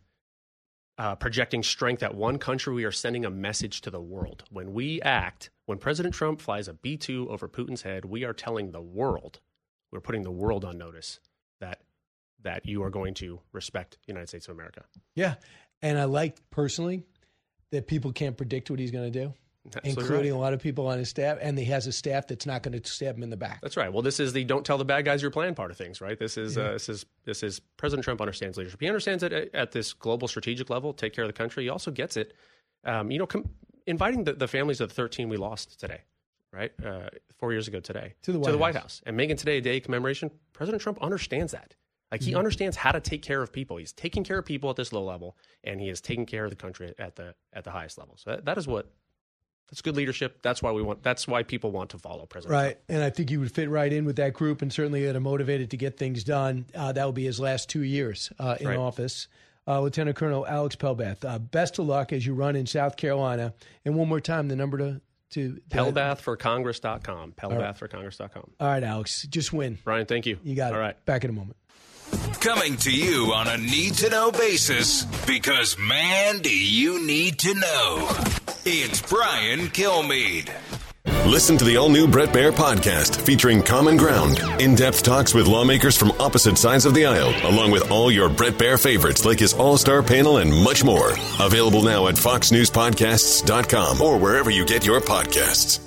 uh, projecting strength at one country. We are sending a message to the world. When we act, when President Trump flies a B two over Putin's head, we are telling the world, we're putting the world on notice that that you are going to respect the United States of America. Yeah. And I like personally that people can't predict what he's going to do. Absolutely including right. a lot of people on his staff, and he has a staff that's not going to stab him in the back. That's right. Well, this is the don't tell the bad guys your plan part of things, right? This is yeah. uh, this is this is President Trump understands leadership. He understands it at, at this global strategic level, take care of the country. He also gets it, um, you know, com- inviting the, the families of the thirteen we lost today, right, uh, four years ago today, to the White, to the House. White House, and making today a day of commemoration. President Trump understands that. Like he mm-hmm. understands how to take care of people. He's taking care of people at this low level, and he is taking care of the country at the at the highest level. So that, that is what. That's good leadership. That's why we want. That's why people want to follow President Right, Trump. And I think you would fit right in with that group, and certainly are motivated to get things done. Uh, that will be his last two years uh, in right. office. Uh, Lieutenant Colonel Alex Pelbath. Uh, best of luck as you run in South Carolina. And one more time, the number to to Pelbath for Congress dot com. Pelbath right. for Congress dot com. All right, Alex, just win. Brian, thank you. You got All it. right, back in a moment. Coming to you on a need-to-know basis, because, man, do you need to know. It's Brian Kilmeade. Listen to the all-new Bret Baier podcast featuring Common Ground, in-depth talks with lawmakers from opposite sides of the aisle, along with all your Bret Baier favorites like his all-star panel and much more. Available now at fox news podcasts dot com or wherever you get your podcasts.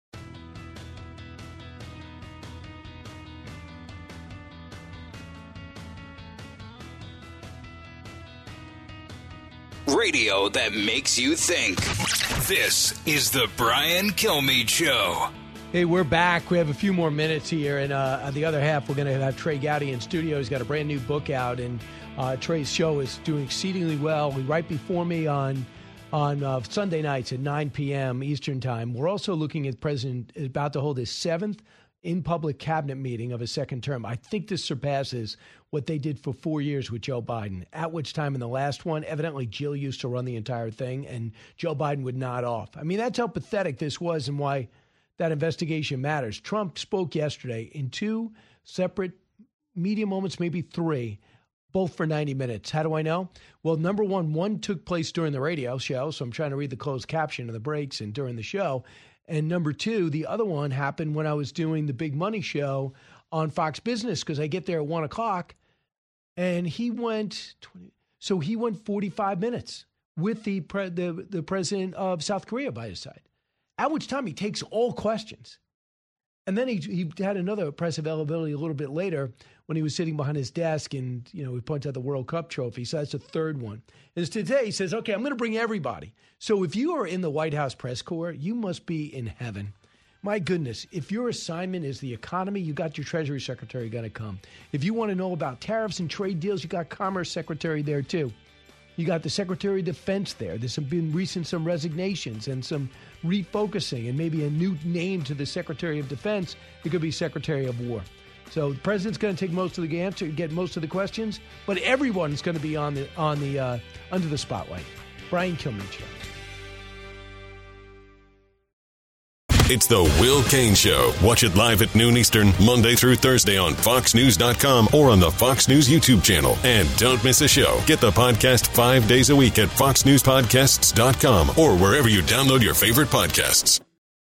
Radio that makes you think. This is the Brian Kilmeade Show. Hey, we're back. We have a few more minutes here. And uh, on the other half, we're going to have Trey Gowdy in studio. He's got a brand new book out. And uh, Trey's show is doing exceedingly well. Right before me on on uh, Sunday nights at nine p.m. Eastern Time. We're also looking at the president is about to hold his seventh in-public cabinet meeting of his second term. I think this surpasses what they did for four years with Joe Biden, at which time in the last one, evidently Jill used to run the entire thing, and Joe Biden would nod off. I mean, that's how pathetic this was and why that investigation matters. Trump spoke yesterday in two separate media moments, maybe three, both for ninety minutes. How do I know? Well, number one, one took place during the radio show, so I'm trying to read the closed caption of the breaks and during the show. And number two, the other one happened when I was doing the Big Money Show on Fox Business, because I get there at one o'clock, and he went twenty, so he went forty-five minutes with the, pre, the the president of South Korea by his side. At which time he takes all questions. And then he he had another press availability a little bit later when he was sitting behind his desk and, you know, he pointed out the World Cup trophy. So that's the third one. And today he says, okay, I'm going to bring everybody. So if you are in the White House press corps, you must be in heaven. My goodness, if your assignment is the economy, you got your Treasury Secretary going to come. If you want to know about tariffs and trade deals, you got Commerce Secretary there too. You got the Secretary of Defense there. There's some, been recent some resignations and some refocusing and maybe a new name to the Secretary of Defense. It could be Secretary of War. So the president's going to take most of the answer, get most of the questions, but everyone's going to be on the on the uh, under the spotlight. Brian Kilmeade Show. It's the Will Cain Show. Watch it live at noon Eastern, Monday through Thursday on fox news dot com or on the Fox News YouTube channel. And don't miss a show. Get the podcast five days a week at fox news podcasts dot com or wherever you download your favorite podcasts.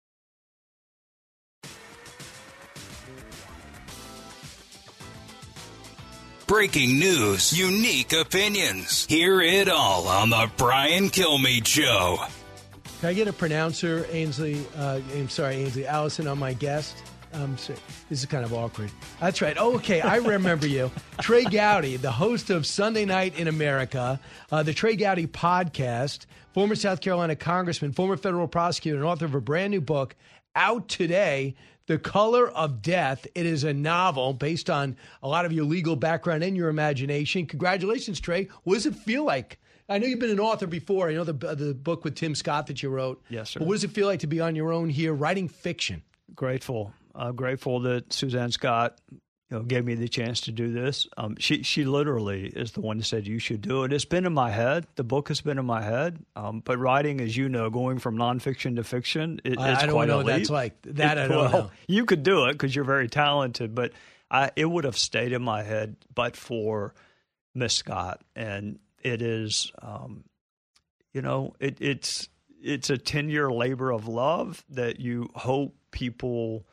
Breaking news, unique opinions. Hear it all on the Brian Kilmeade Show. Can I get a pronouncer, Ainsley? Uh, I'm sorry, Ainsley Allison, on my guest? Um, so, this is kind of awkward. That's right. Oh, okay, I remember you. Trey Gowdy, the host of Sunday Night in America, uh, the Trey Gowdy podcast, former South Carolina congressman, former federal prosecutor, and author of a brand new book out today, The Color of Death. It is a novel based on a lot of your legal background and your imagination. Congratulations, Trey. What does it feel like? I know you've been an author before. I know the the book with Tim Scott that you wrote. Yes, sir. But what does it feel like to be on your own here writing fiction? Grateful. Uh, grateful that Suzanne Scott, you know, gave me the chance to do this. Um, she she literally is the one that said you should do it. It's been in my head. The book has been in my head. Um, but writing, as you know, going from nonfiction to fiction, it, I, it's I don't quite know a what leap. that's like. That it, I don't well, know. You could do it because you're very talented, but I, it would have stayed in my head but for Miss Scott. And it is, um, you know, it, it's it's a ten-year labor of love that you hope people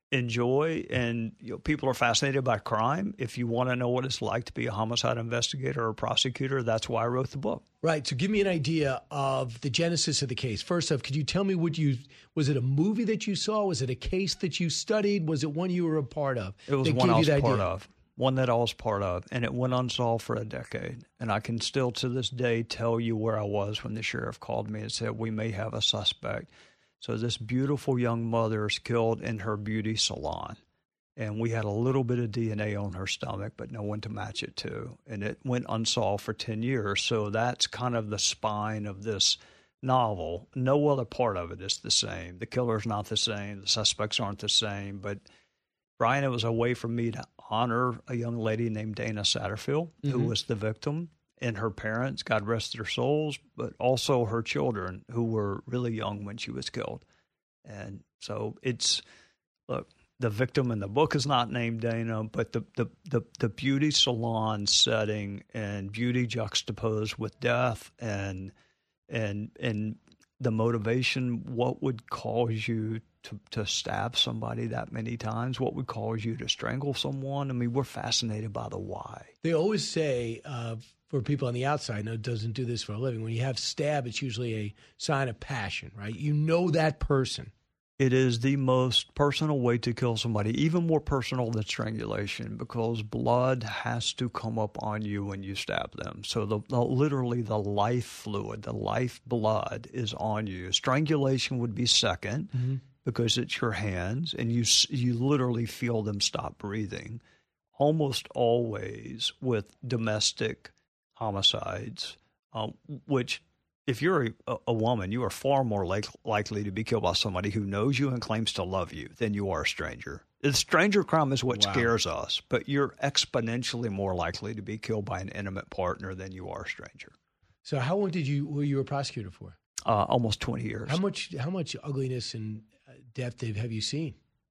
enjoy, and you know, people are fascinated by crime. If you want to know what it's like to be a homicide investigator or a prosecutor, that's why I wrote the book. Right. So give me an idea of the genesis of the case. First off, could you tell me what you, was it a movie that you saw? Was it a case that you studied? Was it one you were a part of? It was that one gave I you was the part idea? of. One that I was part of, and it went unsolved for a decade. And I can still, to this day, tell you where I was when the sheriff called me and said, we may have a suspect. So this beautiful young mother is killed in her beauty salon. And we had a little bit of D N A on her stomach, but no one to match it to. And it went unsolved for ten years. So that's kind of the spine of this novel. No other part of it is the same. The killer's not the same. The suspects aren't the same. But Brian, it was a way for me to honor a young lady named Dana Satterfield, mm-hmm. who was the victim, and her parents, God rest their souls, but also her children, who were really young when she was killed. And so it's, look, the victim in the book is not named Dana, but the, the, the, the beauty salon setting and beauty juxtaposed with death and and and the motivation, what would cause you to, to stab somebody that many times? What would cause you to strangle someone? I mean, we're fascinated by the why. They always say, uh, for people on the outside, no, doesn't do this for a living, when you have stab, it's usually a sign of passion, right? You know that person. It is the most personal way to kill somebody, even more personal than strangulation, because blood has to come up on you when you stab them. So the, the literally the life fluid, the life blood is on you. Strangulation would be second, mm-hmm. because it's your hands, and you you literally feel them stop breathing. Almost always with domestic homicides, um, which if you're a, a woman, you are far more like, likely to be killed by somebody who knows you and claims to love you than you are a stranger. The stranger crime is what wow. scares us, but you're exponentially more likely to be killed by an intimate partner than you are a stranger. So how long did you were you a prosecutor for? Uh, almost twenty years. How much how much ugliness and death have you seen?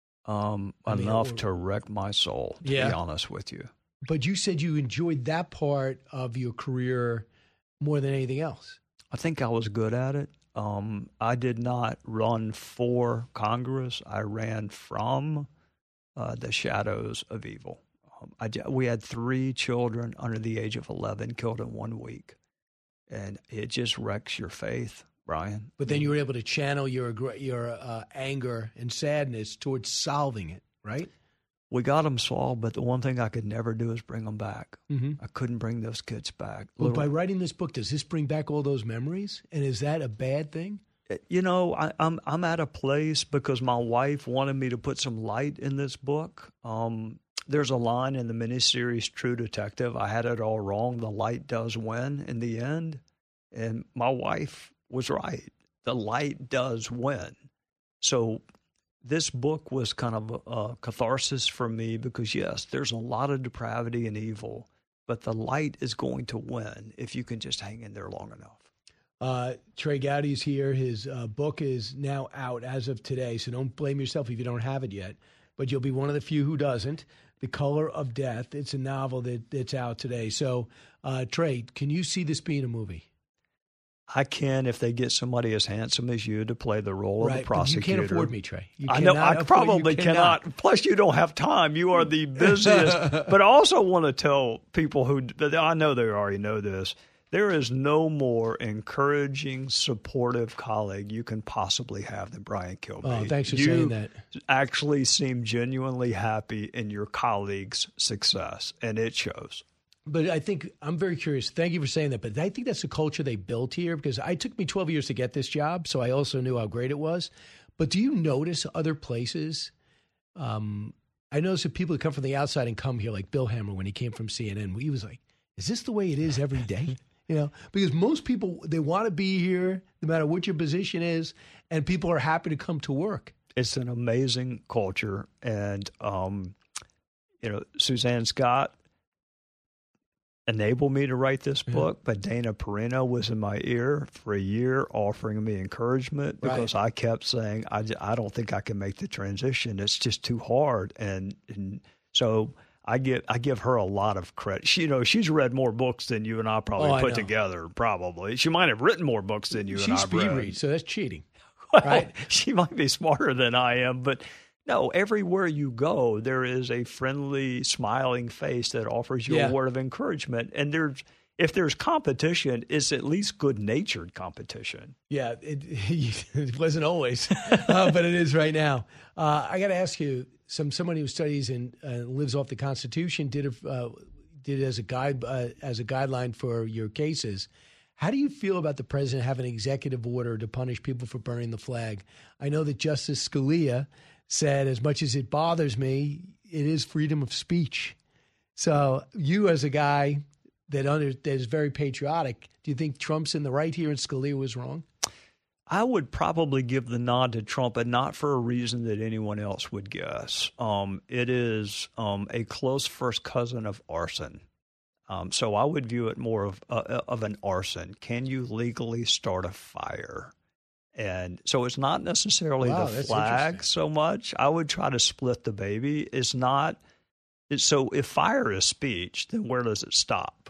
Um, I mean, enough or, to wreck my soul, to yeah. be honest with you. But you said you enjoyed that part of your career more than anything else. I think I was good at it. Um, I did not run for Congress. I ran from uh, the shadows of evil. Um, I, we had three children under the age of eleven killed in one week. And it just wrecks your faith. Brian. But then you were able to channel your your uh, anger and sadness towards solving it, right? We got them solved, but the one thing I could never do is bring them back. Mm-hmm. I couldn't bring those kids back. Well, Little, by writing this book, does this bring back all those memories? And is that a bad thing? You know, I, I'm I'm at a place because my wife wanted me to put some light in this book. Um, there's a line in the miniseries True Detective. I had it all wrong. The light does win in the end. And my wife was right. The light does win. So this book was kind of a, a catharsis for me because, yes, there's a lot of depravity and evil, but the light is going to win if you can just hang in there long enough. Uh, Trey Gowdy's here. His uh, book is now out as of today, so don't blame yourself if you don't have it yet. But you'll be one of the few who doesn't. The Color of Death. It's a novel that, that's out today. So, uh, Trey, can you see this being a movie? I can if they get somebody as handsome as you to play the role right, of the prosecutor. You can't afford me, Trey. You I know. I afford, probably cannot. cannot. Plus, you don't have time. You are the busiest. But I also want to tell people who I know they already know this. There is no more encouraging, supportive colleague you can possibly have than Brian Kilby. Oh, thanks for you saying that. Actually seem genuinely happy in your colleagues' success, and it shows. But I think I'm very curious. Thank you for saying that. But I think that's the culture they built here because it took me twelve years to get this job, so I also knew how great it was. But do you notice other places? Um, I notice that people that come from the outside and come here, like Bill Hammer when he came from C N N, he was like, "Is this the way it is every day?" You know, because most people, they want to be here no matter what your position is, and people are happy to come to work. It's an amazing culture. And, um, you know, Suzanne Scott enabled me to write this book, yeah. but Dana Perino was in my ear for a year offering me encouragement because right. I kept saying, I, I don't think I can make the transition. It's just too hard. And, and so I give I give her a lot of credit. She, you know, she's read more books than you and I probably oh, put I together, probably. She might have written more books than you she and I speed read. Read, so that's cheating, well, right? She might be smarter than I am, but no, everywhere you go, there is a friendly, smiling face that offers you yeah. a word of encouragement. And there's if there's competition, it's at least good-natured competition. Yeah, it, it wasn't always, uh, but it is right now. Uh, I got to ask you, some somebody who studies and uh, lives off the Constitution did it, uh, did it as a guide uh, as a guideline for your cases. How do you feel about the president having an executive order to punish people for burning the flag? I know that Justice Scalia said, as much as it bothers me, it is freedom of speech. So you, as a guy that under that is very patriotic, do you think Trump's in the right here and Scalia was wrong? I would probably give the nod to Trump, but not for a reason that anyone else would guess. Um, it is um, a close first cousin of arson. Um, so I would view it more of uh, of an arson. Can you legally start a fire? And so it's not necessarily wow, the flag so much. I would try to split the baby. It's not. It's, so if fire is speech, then where does it stop?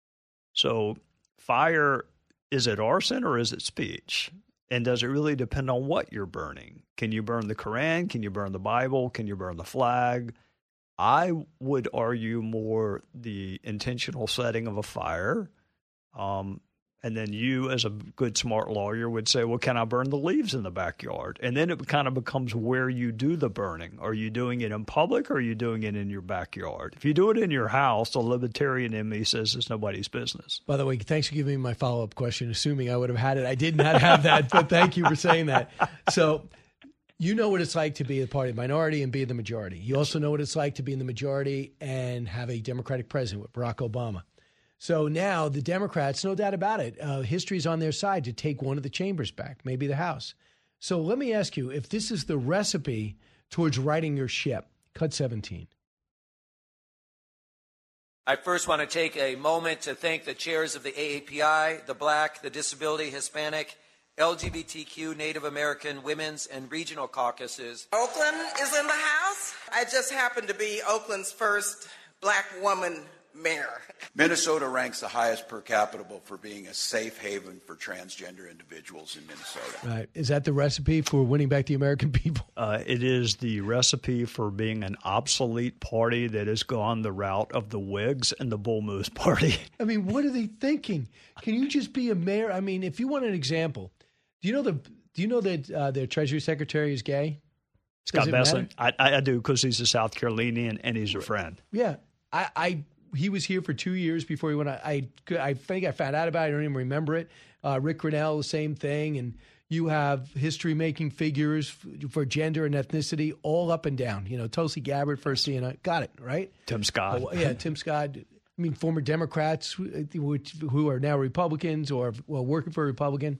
So fire, is it arson or is it speech? And does it really depend on what you're burning? Can you burn the Quran? Can you burn the Bible? Can you burn the flag? I would argue more the intentional setting of a fire. Um, and then you, as a good, smart lawyer, would say, well, can I burn the leaves in the backyard? And then it kind of becomes where you do the burning. Are you doing it in public or are you doing it in your backyard? If you do it in your house, the libertarian in me says it's nobody's business. By the way, thanks for giving me my follow-up question, assuming I would have had it. I did not have that, but thank you for saying that. So you know what it's like to be a party minority and be the majority. You also know what it's like to be in the majority and have a Democratic president with Barack Obama. So now the Democrats, no doubt about it, uh, history's on their side to take one of the chambers back, maybe the House. So let me ask you, if this is the recipe towards righting your ship, cut seventeen. I first want to take a moment to thank the chairs of the A A P I, the Black, the Disability, Hispanic, L G B T Q, Native American, Women's, and Regional Caucuses. Oakland is in the House. I just happen to be Oakland's first Black woman mayor. Minnesota ranks the highest per capita for being a safe haven for transgender individuals in Minnesota. Right. Is that the recipe for winning back the American people? Uh, it is the recipe for being an obsolete party that has gone the route of the Whigs and the Bull Moose Party. I mean, what are they thinking? Can you just be a mayor? I mean, if you want an example, Do you know the? Do you know that uh, their Treasury Secretary is gay? Scott Bessent. I, I do because he's a South Carolinian and he's a friend. Yeah, I, I he was here for two years before he went. I I, I think I found out about it. I don't even remember it. Uh, Rick Grinnell, the same thing, and you have history-making figures f- for gender and ethnicity all up and down. You know, Tulsi Gabbard, first C N I, got it right. Tim Scott, oh, yeah, Tim Scott. I mean, former Democrats which, who are now Republicans or well working for a Republican.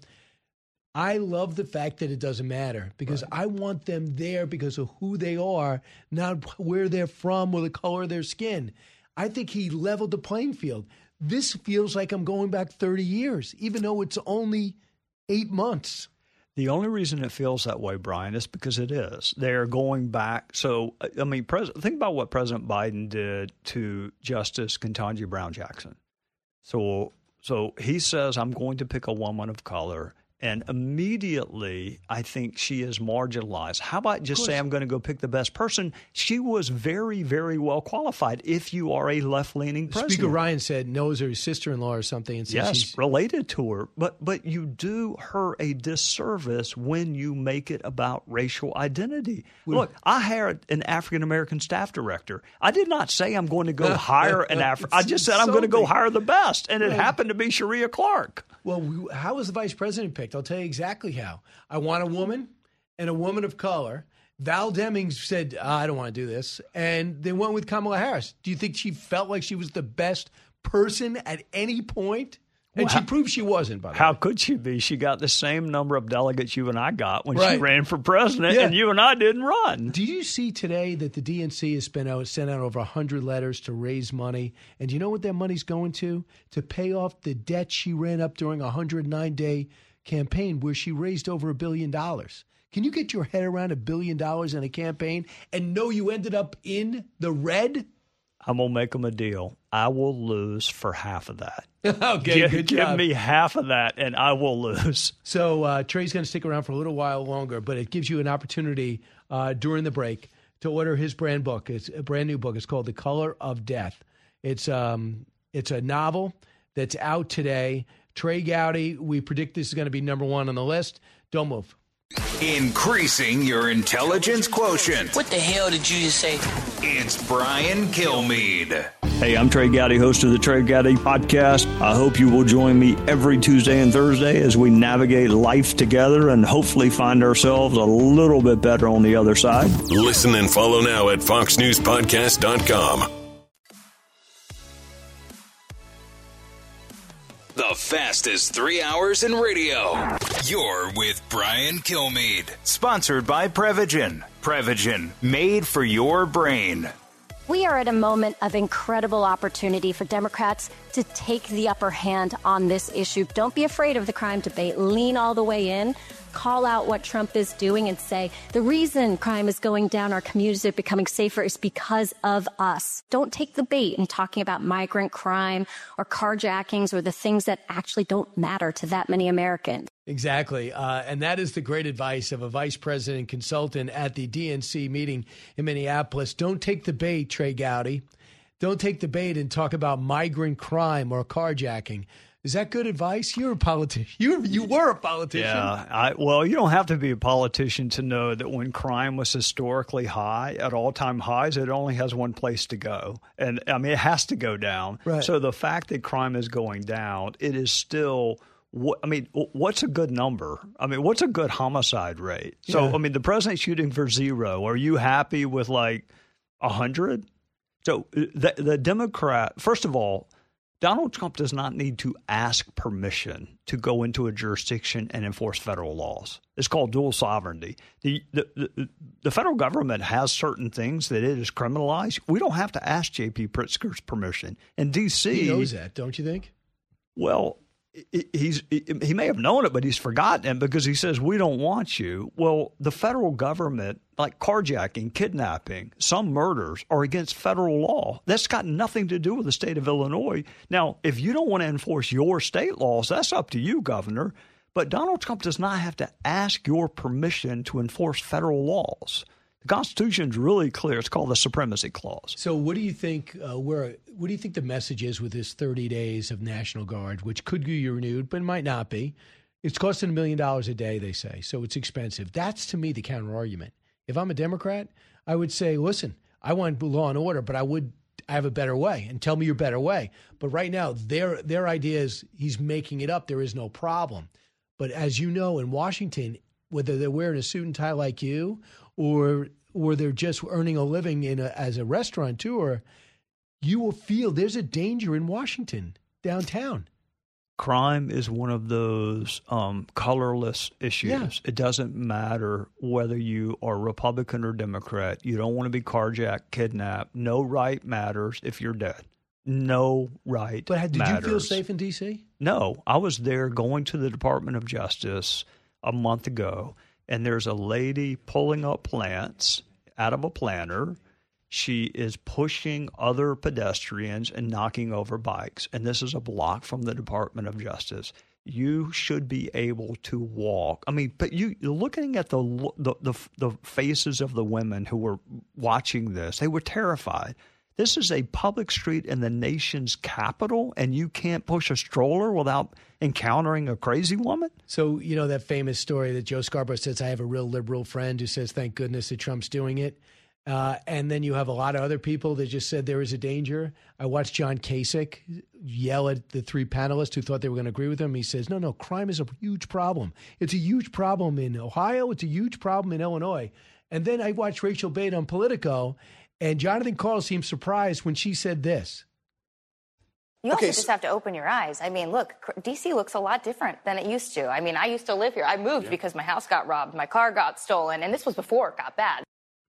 I love the fact that it doesn't matter because right. I want them there because of who they are, not where they're from or the color of their skin. I think he leveled the playing field. This feels like I'm going back thirty years, even though it's only eight months. The only reason it feels that way, Brian, is because it is. They're going back. So, I mean, pres- think about what President Biden did to Justice Ketanji Brown Jackson. So, so he says, I'm going to pick a woman of color. And immediately, I think she is marginalized. How about just say I'm going to go pick the best person? She was very, very well qualified if you are a left-leaning president. Speaker Ryan said knows her sister-in-law or something. And says yes, she's related to her. But but you do her a disservice when you make it about racial identity. Well, Look, I hired an African-American staff director. I did not say I'm going to go hire an African. I just said I'm going to go hire the best. And it right. happened to be Sharia Clark. Well, how was the vice president picked? I'll tell you exactly how. I want a woman and a woman of color. Val Demings said, oh, I don't want to do this. And they went with Kamala Harris. Do you think she felt like she was the best person at any point? And well, she how, proved she wasn't, by the How way. could she be? She got the same number of delegates you and I got when right. she ran for president, yeah. and you and I didn't run. Did you see today that the D N C has spent out, sent out over one hundred letters to raise money? And do you know what that money's going to? To pay off the debt she ran up during a one hundred nine day campaign where she raised over a billion dollars. Can you get your head around a billion dollars in a campaign and know you ended up in the red? I'm going to make them a deal. I will lose for half of that. okay, give, good give job. me half of that, and I will lose. So uh, Trey's going to stick around for a little while longer, but it gives you an opportunity uh, during the break to order his brand book. It's a brand new book. It's called The Color of Death. It's um, it's a novel that's out today. Trey Gowdy, we predict this is going to be number one on the list. Don't move. Increasing your intelligence quotient. What the hell did you just say? It's Brian Kilmeade. Hey, I'm Trey Gowdy, host of the Trey Gowdy Podcast. I hope you will join me every Tuesday and Thursday as we navigate life together and hopefully find ourselves a little bit better on the other side. Listen and follow now at fox news podcast dot com. The fastest three hours in radio. You're with Brian Kilmeade. Sponsored by Prevagen. Prevagen, made for your brain. We are at a moment of incredible opportunity for Democrats to take the upper hand on this issue. Don't be afraid of the crime debate. Lean all the way in. Call out what Trump is doing and say, the reason crime is going down, our communities are becoming safer, is because of us. Don't take the bait in talking about migrant crime or carjackings or the things that actually don't matter to that many Americans. Exactly. Uh, and that is the great advice of a vice president consultant at the D N C meeting in Minneapolis. Don't take the bait, Trey Gowdy. Don't take the bait and talk about migrant crime or carjacking. Is that good advice? You're a politician. You you were a politician. Yeah. I, well, you don't have to be a politician to know that when crime was historically high, at all-time highs, it only has one place to go. And, I mean, it has to go down. Right. So the fact that crime is going down, it is still – I mean, what's a good number? I mean, what's a good homicide rate? So, yeah. I mean, the president's shooting for zero. Are you happy with, like, one hundred? So the, the Democrat – first of all – Donald Trump does not need to ask permission to go into a jurisdiction and enforce federal laws. It's called dual sovereignty. The, the, the, the federal government has certain things that it is criminalized. We don't have to ask J P Pritzker's permission. In D C He knows that, don't you think? Well, he's he may have known it, but he's forgotten it because he says, we don't want you. Well, the federal government, like carjacking, kidnapping, some murders are against federal law. That's got nothing to do with the state of Illinois. Now, if you don't want to enforce your state laws, that's up to you, Governor. But Donald Trump does not have to ask your permission to enforce federal laws. The Constitution is really clear. It's called the Supremacy Clause. So what do you think uh, where, what do you think the message is with this thirty days of National Guard, which could be renewed, but might not be? It's costing a million dollars a day, they say, so it's expensive. That's, to me, the counter argument. If I'm a Democrat, I would say, listen, I want law and order, but I would I have a better way, and tell me your better way. But right now, their their idea is he's making it up. There is no problem. But as you know, in Washington, whether they're wearing a suit and tie like you, or or they're just earning a living in a, as a restaurateur, you will feel there's a danger in Washington downtown. Crime is one of those um, colorless issues. Yeah. It doesn't matter whether you are Republican or Democrat. You don't want to be carjacked, kidnapped. No right matters if you're dead. No right But did matters. you feel safe in D C? No. I was there going to the Department of Justice a month ago, and there's a lady pulling up plants out of a planter. She is pushing other pedestrians and knocking over bikes. And this is a block from the Department of Justice. You should be able to walk. I mean, but you, you're looking at the, the the the faces of the women who were watching this. They were terrified. This is a public street in the nation's capital, and you can't push a stroller without encountering a crazy woman? So, you know that famous story that Joe Scarborough says, I have a real liberal friend who says, thank goodness that Trump's doing it. Uh, and then you have a lot of other people that just said there is a danger. I watched John Kasich yell at the three panelists who thought they were going to agree with him. He says, no, no, crime is a huge problem. It's a huge problem in Ohio. It's a huge problem in Illinois. And then I watched Rachel Bate on Politico, and Jonathan Karl seemed surprised when she said this. You also Okay, just so- have to open your eyes. I mean, look, D C looks a lot different than it used to. I mean, I used to live here. I moved because my house got robbed, my car got stolen, and this was before it got bad.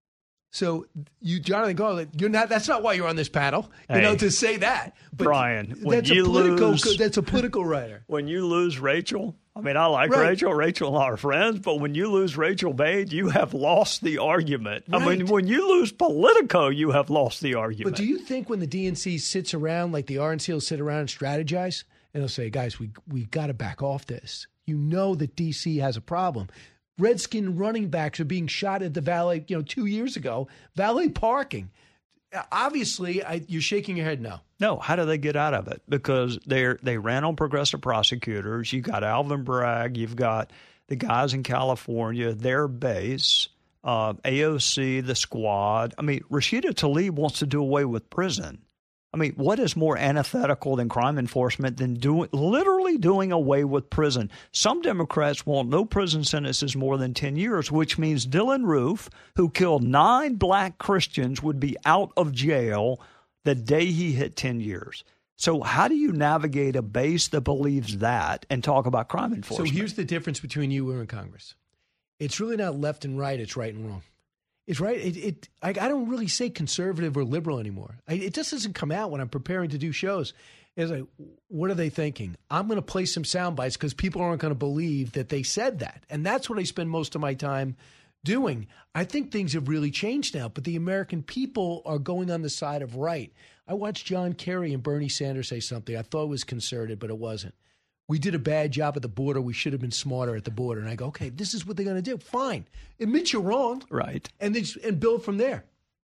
So you, Jonathan Karl, you're not. That's not why you're on this panel. You Hey, know, to say that. But Brian, when that's you a political. lose- That's a political writer. When you lose Rachel, I mean, I like Right. Rachel. Rachel and I are friends, but when you lose Rachel Bade, you have lost the argument. I mean, Right. when you lose Politico, you have lost the argument. But do you think when the D N C sits around, like the R N C will sit around and strategize, and they'll say, guys, we we got to back off this. You know that D C has a problem. Redskin running backs are being shot at the valet, you know, two years ago. Valet parking. Obviously, I, you're shaking your head no. No, how do they get out of it? Because they they ran on progressive prosecutors. You got Alvin Bragg. You've got the guys in California, their base, uh, A O C, the squad. I mean, Rashida Tlaib wants to do away with prison. I mean, what is more antithetical than crime enforcement than doing literally doing away with prison? Some Democrats want no prison sentences more than ten years, which means Dylan Roof, who killed nine black Christians, would be out of jail the day he hit ten years. So how do you navigate a base that believes that and talk about crime enforcement? So here's the difference between you and Congress. It's really not left and right. It's right and wrong. It's right. It, it I, I don't really say conservative or liberal anymore. I, it just doesn't come out when I'm preparing to do shows. It's like, what are they thinking? I'm going to play some sound bites because people aren't going to believe that they said that. And that's what I spend most of my time doing. I think things have really changed now, but the American people are going on the side of right. I watched John Kerry and Bernie Sanders say something. I thought it was concerted, but it wasn't. We did a bad job at the border. We should have been smarter at the border. And I go, okay, this is what they're going to do. Fine. Admit you're wrong. Right. And then and build from there.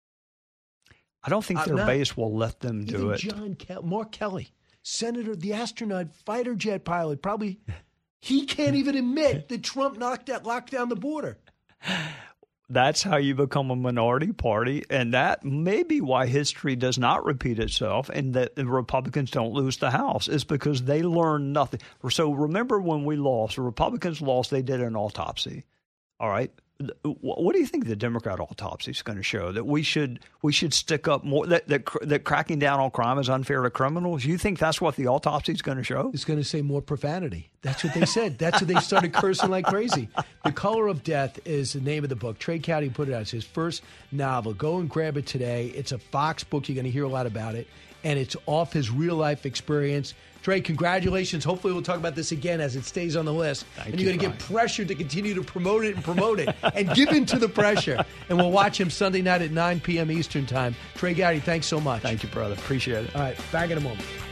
I don't think I'm their not- base will let them do Even it. John Ke- Mark Kelly, Senator, the astronaut, fighter jet pilot, probably he can't even admit that Trump knocked out, locked down the border. That's how you become a minority party, and that may be why history does not repeat itself and that the Republicans don't lose the House, is because they learn nothing. So remember when we lost, the Republicans lost, they did an autopsy, all right? What do you think the Democrat autopsy is going to show? That we should we should stick up more, that, that that cracking down on crime is unfair to criminals? You think that's what the autopsy is going to show? It's going to say more profanity. That's what they said. That's what they started cursing like crazy. The Color of Death is the name of the book. Trey Cowdy put it out. It's his first novel. Go and grab it today. It's a Fox book. You're going to hear a lot about it. And it's off his real-life experience. Trey, congratulations. Hopefully we'll talk about this again as it stays on the list. Thank and you, you're going to get Brian. pressure to continue to promote it and promote it and give in to the pressure. And we'll watch him Sunday night at nine p.m. Eastern Time. Trey Cowdy, thanks so much. Thank you, brother. Appreciate it. All right, back in a moment.